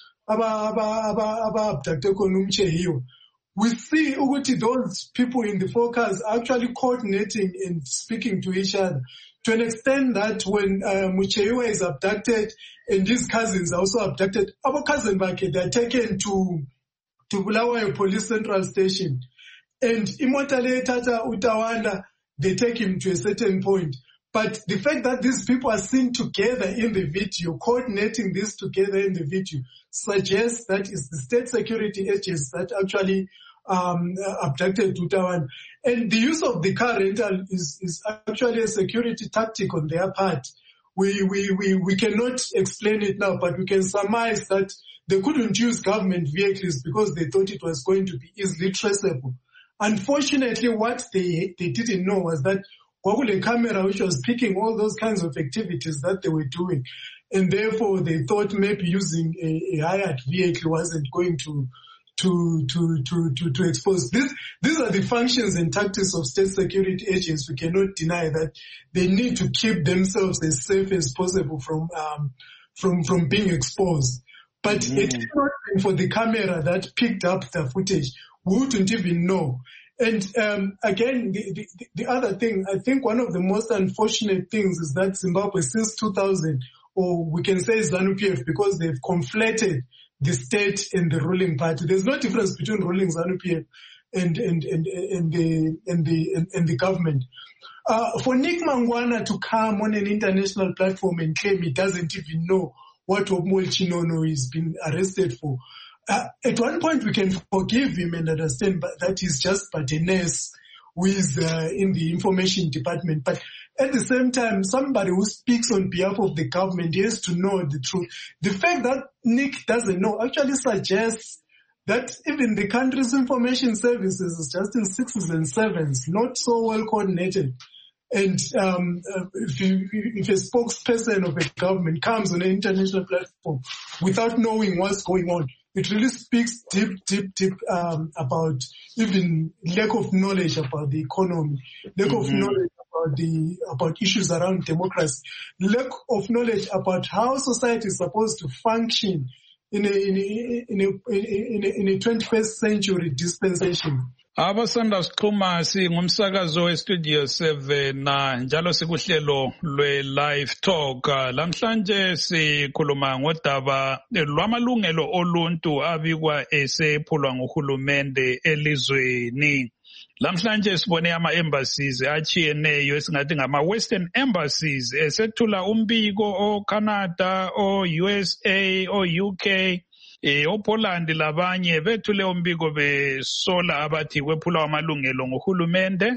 we see those people in the four cars actually coordinating and speaking to each other to an extent that when uh, Mucheiwa is abducted and his cousins are also abducted, our cousin back, they are taken to to Bulawayo Police Central Station. And Imotale Tata Utawanda, they take him to a certain point. But the fact that these people are seen together in the video, coordinating this together in the video, suggests that it's the state security agents that actually um, abducted Utawanda. And the use of the car rental is, is actually a security tactic on their part. We, we, we, we cannot explain it now, but we can surmise that they couldn't use government vehicles because they thought it was going to be easily traceable. Unfortunately, what they, they didn't know was that a camera which was picking all those kinds of activities that they were doing. And therefore, they thought maybe using a, a hired vehicle wasn't going to to to to to, to expose. This, these are the functions and tactics of state security agents. We cannot deny that they need to keep themselves as safe as possible from um, from from being exposed. But mm. it is not for the camera that picked up the footage. We wouldn't even know. And um, again, the, the, the other thing, I think one of the most unfortunate things is that Zimbabwe since two thousand, or we can say ZANU-P F, because they've conflated the state and the ruling party. There's no difference between ruling ZANU-P F and and and and the and the and, and the government. Uh, for Nick Mangwana to come on an international platform and claim he doesn't even know what Omol Chinono is being arrested for. Uh, at one point, we can forgive him and understand that he's just but a nurse who is uh, in the information department. But at the same time, somebody who speaks on behalf of the government has to know the truth. The fact that Nick doesn't know actually suggests that even the country's information services is just in sixes and sevens, not so well coordinated. And um, uh, if, you, if a spokesperson of a government comes on an international platform without knowing what's going on, it really speaks deep, deep, deep um, about even lack of knowledge about the economy, lack mm-hmm. of knowledge about the about issues around democracy, lack of knowledge about how society is supposed to function in a in a in a in a, in a twenty-first century dispensation. Abasanda sikhuma singumsakazo westudio seven njalo sikuhlelo lwe-live talk. Lamhlanje sikhuluma ngodaba lwamalungelo oluntu abikwa esephulwa nguhulumende elizweni. Lamhlanje sibone ama-embassies achiyeneyo esingathi ngama-Western embassies esethula umbiko o-Canada, o-U S A, o-U K, Eh, oPoland labanye bethule umbiko besola abathi kwephula amalungelo ngohulumende.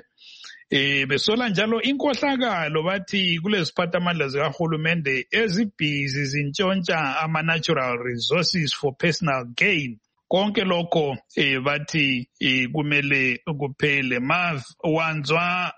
Eh, besola njalo inkohlakalo bathi kuleziphathamandla zikahulumende ezibhizi zintshontsha ama-natural resources for personal gain. Konke lokho eh, bathi eh, kumele kuphele. Mav wanzwa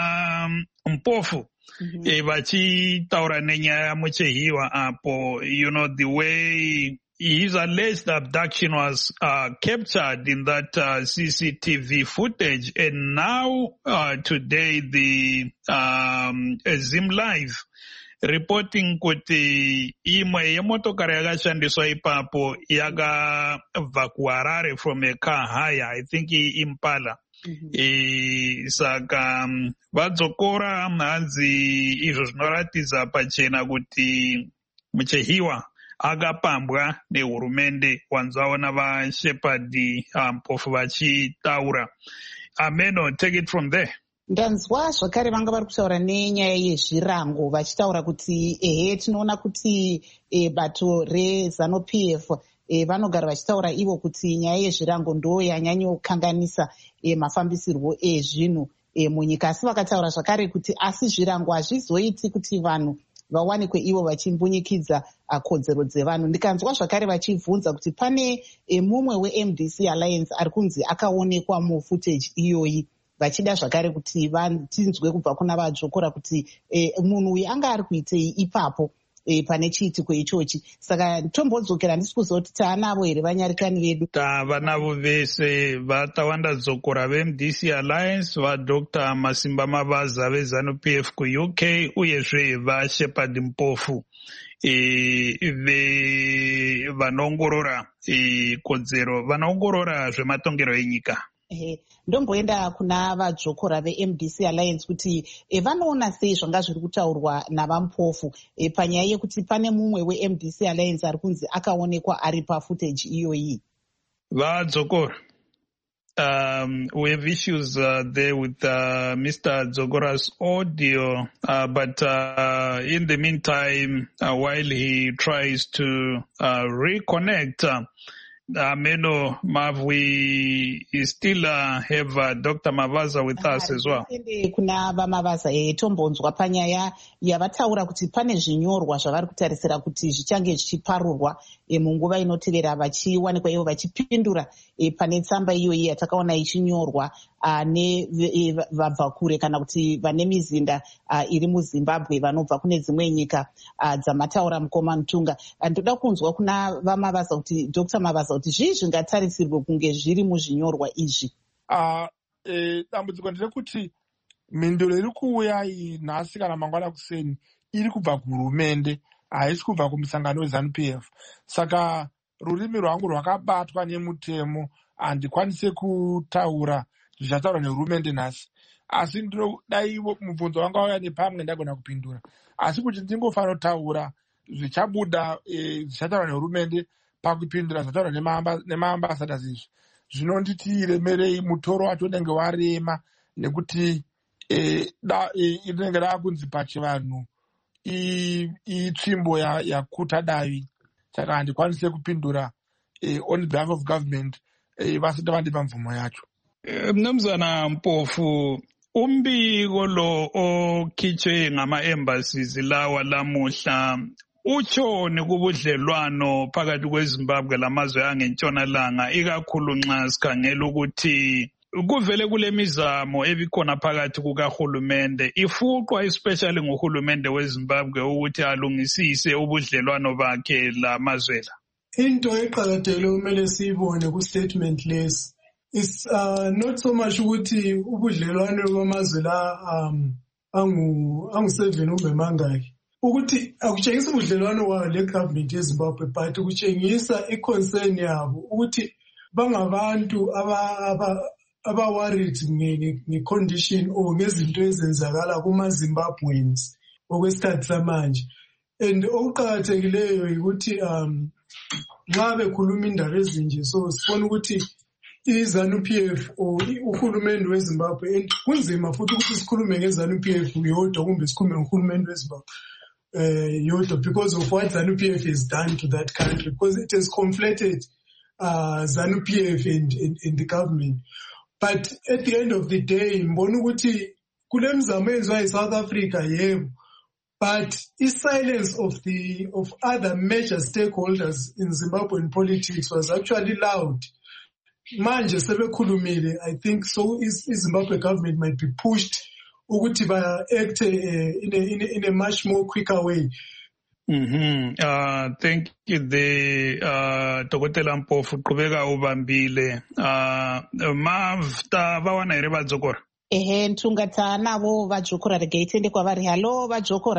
ba mpofu. Mm-hmm. Eh, bathi taura nenya Mucheiwa apo, you know, the way his alleged abduction was uh, captured in that uh, C C T V footage, and now uh, today the um, Zim Live reporting kuti imwe yemotokari yakashandiswa ipapo yakabva kuHarare from a car hire, I think Impala. Mm-hmm. E, saka um, vadzokora mhanzi izvo zvinoratidza pachena kuti muchehiwa akapambwa nehurumende. Wanzaona vaShepherd Mpofu vachitaura. Ameno, take it from there. Ndanzwa zvakare vanga vari kutaura nenyaya yezvirango vachitaura kuti ehe tinoona kuti e, bato reZANU-P F e, vanogara vachitaura ivo kuti nyaya yezvirango ndo yanyanyokanganisa e, mafambisirwo ezvinhu e, munyika. Asi vakataura zvakare kuti asi zvirango hazvizoiti kuti vanhu vawanikwe ivo vachimbunyikidza kodzero dzevanhu. Ndikanzwa zvakare vachibvunza kuti pane e, mumwe weM D C Alliance ari kunzi akaonekwa mufootage iyoyi, vachida zvakare kuti tinzwe kubva kuna vadzokora kuti e, munhu uyu anga ari kuitei ipapo e, pane chiitiko ichochi. Saka tombodzokera ndisi kuziva kuti taanavo here vanyarikani vedu. Tava navo vese vatawanda dzokora veM D C Alliance, vaDr Masimba Mavaza veZANU-P F kuU K uyezve vaShepherd Mpofu e, ve vanoongorora e, kodzero vanoongorora zvematongero enyika. Ehe, ndomboenda kuna vadzokora veM D C Alliance kuti e, vanoona sei zvanga zviri kutaurwa navaMpofu e, panyaya yekuti pane mumwe weM D C Alliance ari kunzi akaonekwa ari pafootage iyoyi. Vadzokora, um, we have issues uh, there with uh, Mister Dzokora's audio, uh, but uh, in the meantime, uh, while he tries to uh, reconnect, uh, Ameno, Mav, we still uh, have uh, Doctor Mavaza with us as well. Kuna vaMavaza e, tombonzwa panyaya yavataura kuti pane zvinyorwa zvavari kutarisira kuti zvichange zvichiparurwa e, munguva inotevera vachiwanikwa ivo vachipindura e, pane tsamba iyoyi yatakaona ichinyorwa nevabva kure kana kuti vane mizinda uh, iri muZimbabwe vanobva kune dzimwe nyika uh, dzamataura mukoma Mutunga. Ndoda kunzwa kuna vaMavaza kuti Doctor Mavaza kuti zvii zvingatarisirwe kunge zviri muzvinyorwa izvi. Uh, e, dambudziko nderekuti mhinduro iri kuuya iyi nhasi kana mangwana kuseni iri kubva kuhurumende, haisi kubva kumusangano weZANU-P F. Saka rurimi rwangu rwakabatwa nemutemo, handikwanise kutaura zvichataura nehurumende nhasi. Asi ndinodai mubvunzo wanga wauya nepamwe ndagona kupindura. Asi kuti ndingofanira kutaura zvichabuda e, zvichataura nehurumende pakupindura zvataura nemaambasadhas izvi, zvinonditi remerei mutoro wacho unenge warema nekuti e, da, e, inenge daa kunzi pachivanhu itsvimbo yakuta davi. Saka handikwanise kupindura e, on behalf of government e, vasati vandipa mvumo yacho. Mnumzana Mpofu, umbiko lo okhitshwe ngama-embassies lawa lamuhla utshoni kubudlelwano phakathi kweZimbabwe lamazwe angentshonalanga, ikakhulu nxa sikhangela ukuthi kuvele kule mizamo ebikhona phakathi kukahulumende ifuqwa especially nguhulumende weZimbabwe ukuthi alungisise ubudlelwano bakhe lamazwela. Into eqakathekile kumele siyibone ku-statement lesi is uh, not so much ukuthi ubudlelwano bamazwe la um, angu angu-seven ube mangaki, ukuthi akutshengisa ubudlelwano kwayo le-government yeZimbabwe, but kutshengisa i-concern yabo ukuthi bangabantu aba-worried nge-condition or ngezinto ezenzakala kuma-Zimbabweans okwesikhathi samanje. And okuqakathekileyo ukuthi um nxa bekhuluma indaba ezinje, so sibona ukuthi iZANU-P F or uhulumende weZimbabwe, and kunzima futhi ukuthi sikhulume ngeZANU-P F yodwa kumbe sikhulume ngohulumende weZimbabwe uh, yodwa because of what ZANU-P F has done to that country, because it has conflated uh, ZANU-P F and, and, and the government. But at the end of the day, mbona ukuthi kule mizamo eyenziwa eSouth Africa yebo, but the silence of the of other major stakeholders in Zimbabwean politics was actually loud. Manje sebekhulumile, I think so is Zimbabwe government might be pushed ukuthi ba act uh, in, a, in, a, in a much more quicker way. Mm-hmm. Uh, thank you. The uh, Dokotela Mpofu qhubeka ubambile. Uh, Mavta vawana ere vadzokora. Ehe, ntungatana navo vadzokora regei tende kwavari. Hello vadzokora.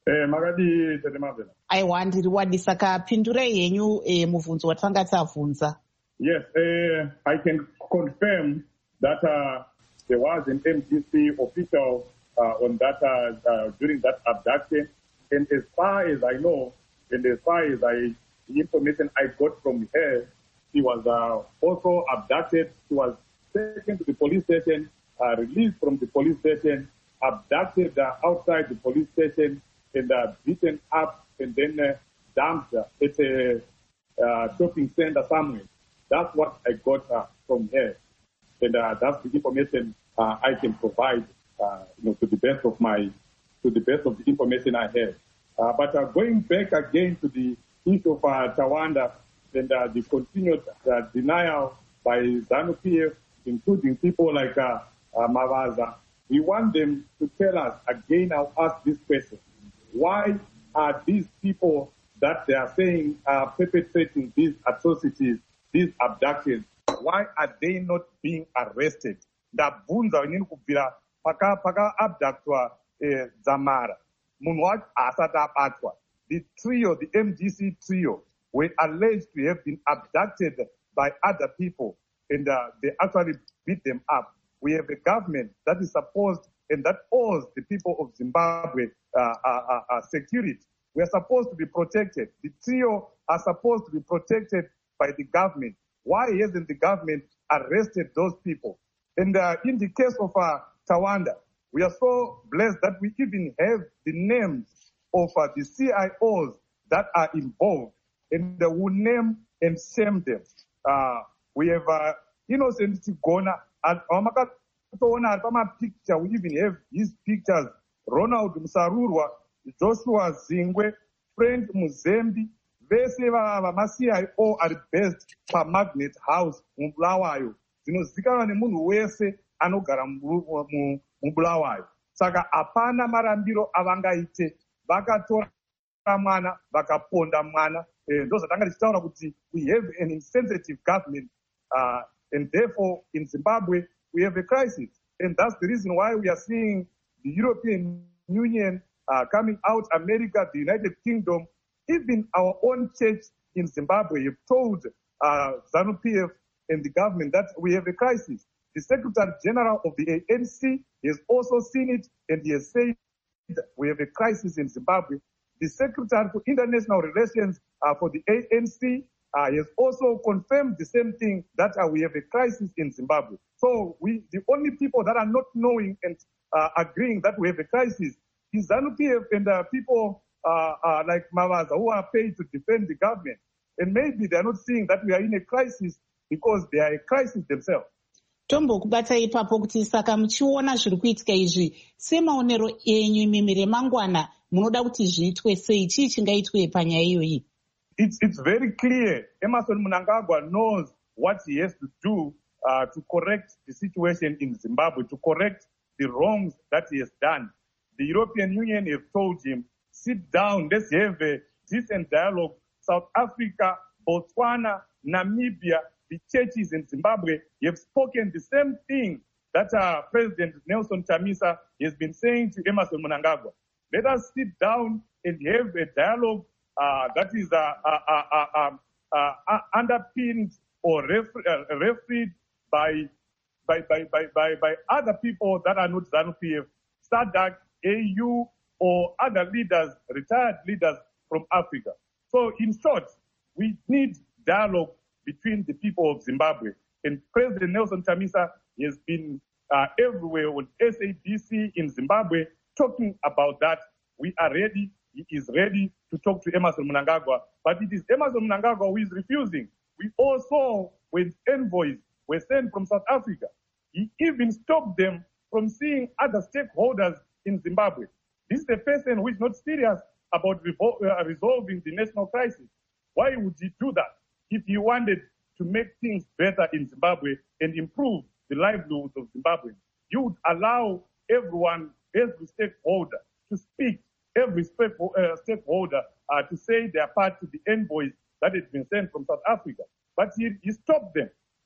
Eh, Magadi Tetemavela. aiwa ndiri wadi saka pindurei henyu eh, mubvunzo watanga tabvunza. Yes, uh, I can confirm that uh, there was an M D C official uh, on that uh, uh, during that abduction, and as far as I know, and as far as I the information I got from her, she was uh, also abducted. She was taken to the police station, uh, released from the police station, abducted uh, outside the police station, and uh, beaten up, and then uh, dumped uh, at a uh, shopping center somewhere. That's what I got uh, from her, and uh, that's the information uh, I can provide, uh, you know, to the best of my, to the best of the information I have. Uh, but uh, going back again to the issue of uh, Tawanda and uh, the continued uh, denial by ZANU-P F, including people like uh, uh, Mavaza, we want them to tell us again. I'll ask this question: why are these people that they are saying are perpetrating these atrocities, these abductions, why are they not being arrested? Ndabvunza inini kubvira paka paka abductwa eh, Dzamara munhu wacho asati abatwa. The trio, the M D C trio, were alleged to have been abducted by other people, and uh, they actually beat them up. We have a government that is supposed and that owes the people of Zimbabwe uh, uh, uh, security. We are supposed to be protected. The trio are supposed to be protected by the government. Why hasn't the government arrested those people? And uh, in the case of uh, Tawanda, we are so blessed that we even have the names of uh, the C I Os that are involved, and uh, we name and shame them. Uh, we have uh, Innocent Tigona, and picture, we even have his pictures, Ronald Musarurwa, Joshua Zingwe, Frank Muzembi, vese vama-C I O ari based paMagnet House muBulawayo. Dzinozikanwa nemunhu wese anogara muBulawayo. Saka hapana marambiro avangaite. Vakatora mwana, vakaponda mwana. Ndo zvatanga tichitaura kuti we have an insensitive government, uh, and therefore in Zimbabwe we have a crisis. And that's the reason why we are seeing the European Union uh, coming out, America, the United Kingdom, even our own church in Zimbabwe have told uh, ZANU-P F and the government that we have a crisis. The Secretary General of the A N C has also seen it, and he has said that we have a crisis in Zimbabwe. The Secretary for International Relations uh, for the A N C uh, has also confirmed the same thing, that uh, we have a crisis in Zimbabwe. So we, the only people that are not knowing and uh, agreeing that we have a crisis is ZANU-P F and uh, people uh, uh, like Mavaza, who are paid to defend the government. And maybe they are not seeing that we are in a crisis because they are a crisis themselves. Tombo kubata ipapo kuti saka muchiona zviri kuitika izvi semaonero enyu imi remangwana munoda kuti zviitwe sei, chii chingaitwe panyaya iyoyi? It's, it's very clear. Emmerson Mnangagwa knows what he has to do uh, to correct the situation in Zimbabwe, to correct the wrongs that he has done. The European Union have told him, sit down, let's have a decent dialogue. South Africa, Botswana, Namibia, the churches in Zimbabwe have spoken the same thing that uh, President Nelson Chamisa has been saying to Emmerson Mnangagwa. Let us sit down and have a dialogue uh, that is uh, uh, uh, uh, uh, uh, underpinned or refer- uh, refereed by, by, by, by, by, by other people that are not ZANU-P F, SADC, A U, or other leaders, retired leaders from Africa. So in short, we need dialogue between the people of Zimbabwe. And President Nelson Chamisa has been uh, everywhere on S A B C in Zimbabwe talking about that. We are ready. He is ready to talk to Emmerson Mnangagwa. But it is Emmerson Mnangagwa who is refusing. We also, when envoys were sent from South Africa, he even stopped them from seeing other stakeholders in Zimbabwe. This is a person who is not serious about revol- uh, resolving the national crisis. Why would he do that if he wanted to make things better in Zimbabwe and improve the livelihoods of Zimbabwe? You would allow everyone, every stakeholder to speak, every uh, stakeholder uh, to say their part to the envoys that had been sent from South Africa. But he, he stopped them.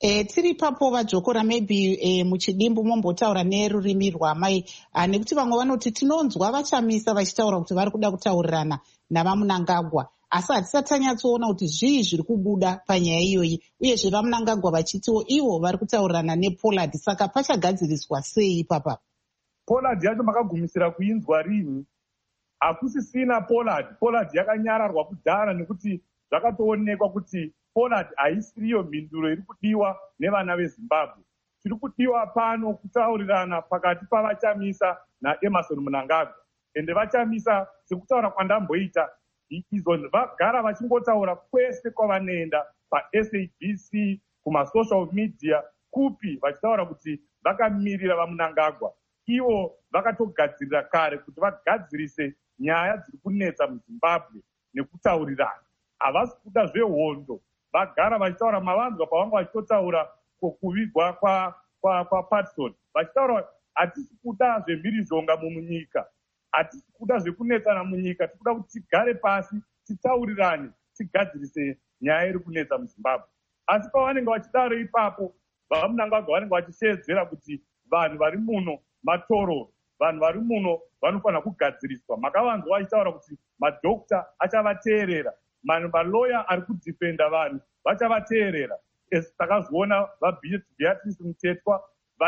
E, tiri papo vadzokora maybe e, muchidimbu mombotaura nerurimi rwamai uh, nekuti vamwe vanoti tinonzwa vachamisa vachitaura kuti vari kuda kutaurirana navamunangagwa asi hatisatanyatsoona kuti zvii zviri kubuda panyaya iyoyi uyezve vamunangagwa vachitiwo ivo vari kutaurirana nepollard saka pachagadziriswa sei ipapa? Pollard yacho makagumisira kuinzwa rini? Hakusisina Pollard. Pollard yakanyararwa kudhara nekuti zvakatoonekwa kuti Pollard haisiriyo mhinduro iri kudiwa nevana veZimbabwe. Chiri kudiwa pano kutaurirana pakati pavachamisa naEmerson Mnangagwa. Ende vachamisa sekutaura kwandamboita izvo vagara vachingotaura kwese kwavanoenda paS A B C, kumasocial media, kupi vachitaura kuti vakamirira vaMnangagwa. Ivo vakatogadzirira kare kuti vagadzirise nyaya dziri kunetsa muZimbabwe nekutaurirana. Havasi kuda zvehondo. Vagara vachitaura mavanzwa pavanga vachitotaura kuvigwa kwa, kwa, kwa Patson. Vachitaura hatisi kuda zvemhirizhonga munyika. Hatisi kuda zvekunetsana munyika. Tikuda kuti tigare pasi, titaurirane, tigadzirise nyaya iri kunetsa muZimbabwe. Asi pavanenge vachidaro ipapo, vaMnangagwa vanenge vachishedzera kuti vanhu vari muno matororo, vanhu vari muno vanofanira kugadziriswa. Makavanzwa vachitaura kuti madhokta achavateerera, maloya ari kudhifenda vanhu vachavateerera. Takazoona vaBeatrice Mtetwa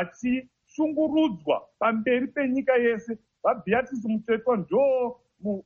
vachishungurudzwa pamberi penyika yese. VaBeatrice Mtetwa ndo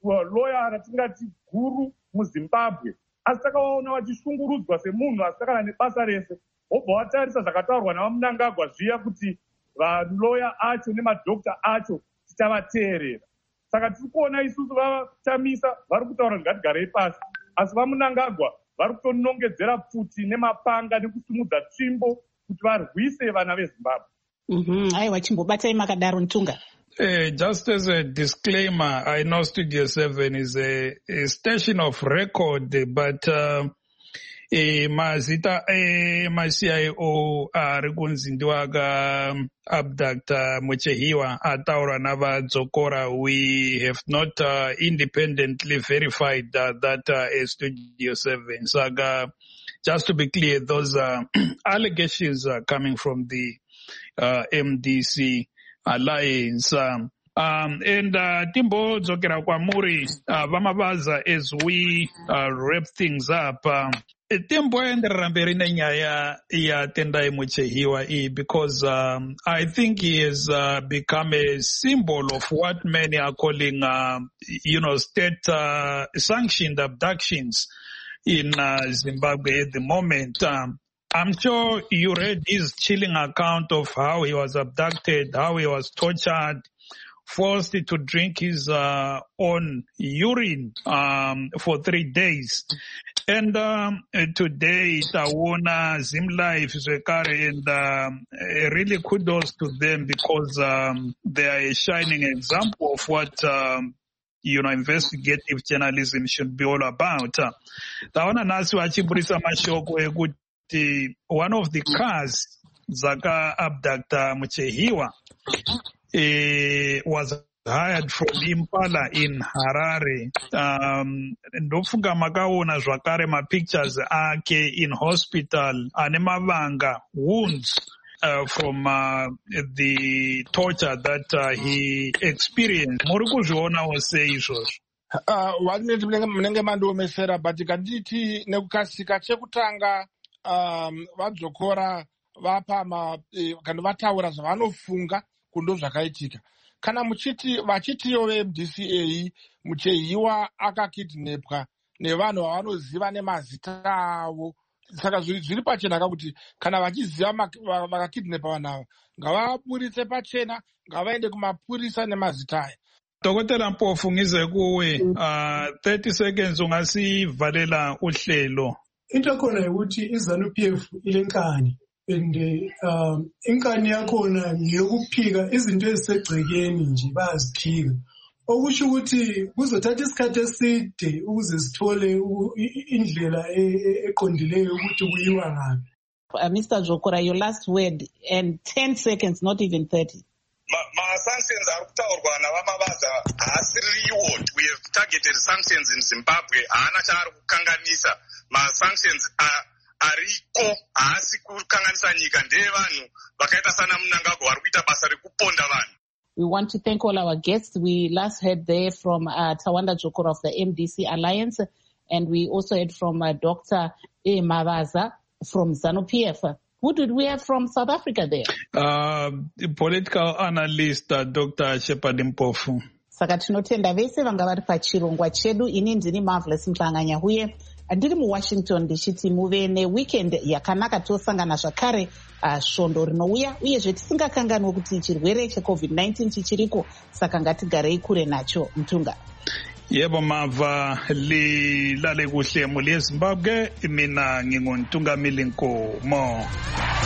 loya ratingati guru muZimbabwe, asi takaona vachishungurudzwa semunhu asitakana nebasa rese. Obva vatarisa zvakataurwa navaMnangagwa zviya kuti valoya acho nemadhokta acho tichavateerera. Saka tiri kuona isusu vachamisa vari kutaura ngatigarei pasi, asi vaMnangagwa vari kutonongedzera pfuti nemapanga nekusimudza tsvimbo kuti varwise vana veZimbabwe. Mhm, aiwa chimbobatai makadaro Ntunga. Uh, just as a disclaimer, I know Studio seven is a, a station of record, but uh, E, mazita e, ma-C I O ari kunzi ndiwaka abductor Muchehiwa ataura navadzokora. We have not uh, independently verified uh, that uh, a Studio seven. Saka, just to be clear, those uh, allegations are coming from the uh, M D C Alliance. Um, Um, and uh, Timbo Zokera Kwamuri, uh, Vamabaza, as we uh, wrap things up, um, Timbo and Ramberina ya ya Tendai Muchehiwa, because um, I think he has uh, become a symbol of what many are calling, uh, you know, state uh, sanctioned abductions in uh, Zimbabwe at the moment. Um, I'm sure you read his chilling account of how he was abducted, how he was tortured, forced to drink his uh, own urine um, for three days. And um, today, Tawona, Zimlife, Zekari, and um, really kudos to them, because um, they are a shining example of what um, you know, investigative journalism should be all about. Tawona nasu achiburisa mashoko ekuti one of the cars Zaka abductor Muchehiwa Uh, was hired from Impala in Harare. Um, ndofunga makaona zvakare ma pictures ake in hospital ane mavanga wounds uh, from uh, the torture that uh, he experienced. Muri kuzvionawo sei izvozvo? Watineti munenge mandiomesera, but kanditi nekukasika chekutanga um, vadzokora vapa kana vataura zvavanofunga kundo zvakaitika. Kana muchiti vachitiyo veM D C A Muchehiwa akakidnapwa nevanhu vavanoziva nemazita avo. Saka zviri pachena kuti kana vachiziva vakakidnapa vanhu ava ngavaburitse pachena, ngavaende kumapurisa nemazita aya. Dr. Mpofu ngize kuwe uh, thirty seconds ungasivalela uhlelo. Into khona ukuthi iZanu-P F ilenkani. And um, inkani yakhona ngiyokuphika izinto ezisegcekeni nje bayaziphika. Okusho ukuthi kuzothatha isikhathi eside ukuze sithole indlela eqondileyo ukuthi kuyiwa ngapi. Uh, Mister Zokora, your last word, and ten seconds, not even thirty. Ma-sanctions are kutaurwa navamabaza haasiriwo. We have targeted sanctions in Zimbabwe. Haana chaari kukanganisa. Ma-sanctions are ariko haasi kukanganisa nyika ndevanhu vakaita sana Mnangagwa vari kuita basa rekuponda vanhu. We want to thank all our guests. We last heard there from uh, Tawanda Jokora of the M D C Alliance, and we also heard from uh, Doctor E. Mavaza from ZANU-P F. Who did we have from South Africa there? Uh, the political analyst, uh, Doctor Shepard Mpofu. Saka tinotenda vese vanga vari pachirongwa chedu. Ini ndini Marvelous Mhlanganya huye ndiri muWashington ndichiti muve neweekend yakanaka tosangana zvakare uh, svondo rinouya uyezve tisingakanganwe kuti chirwere checovid nineteen chichiriko, saka ngatigarei kure nacho. Mtunga. Yebo mava lilale kuhle mu leZimbabwe, mina nginguntungamili Nkomo.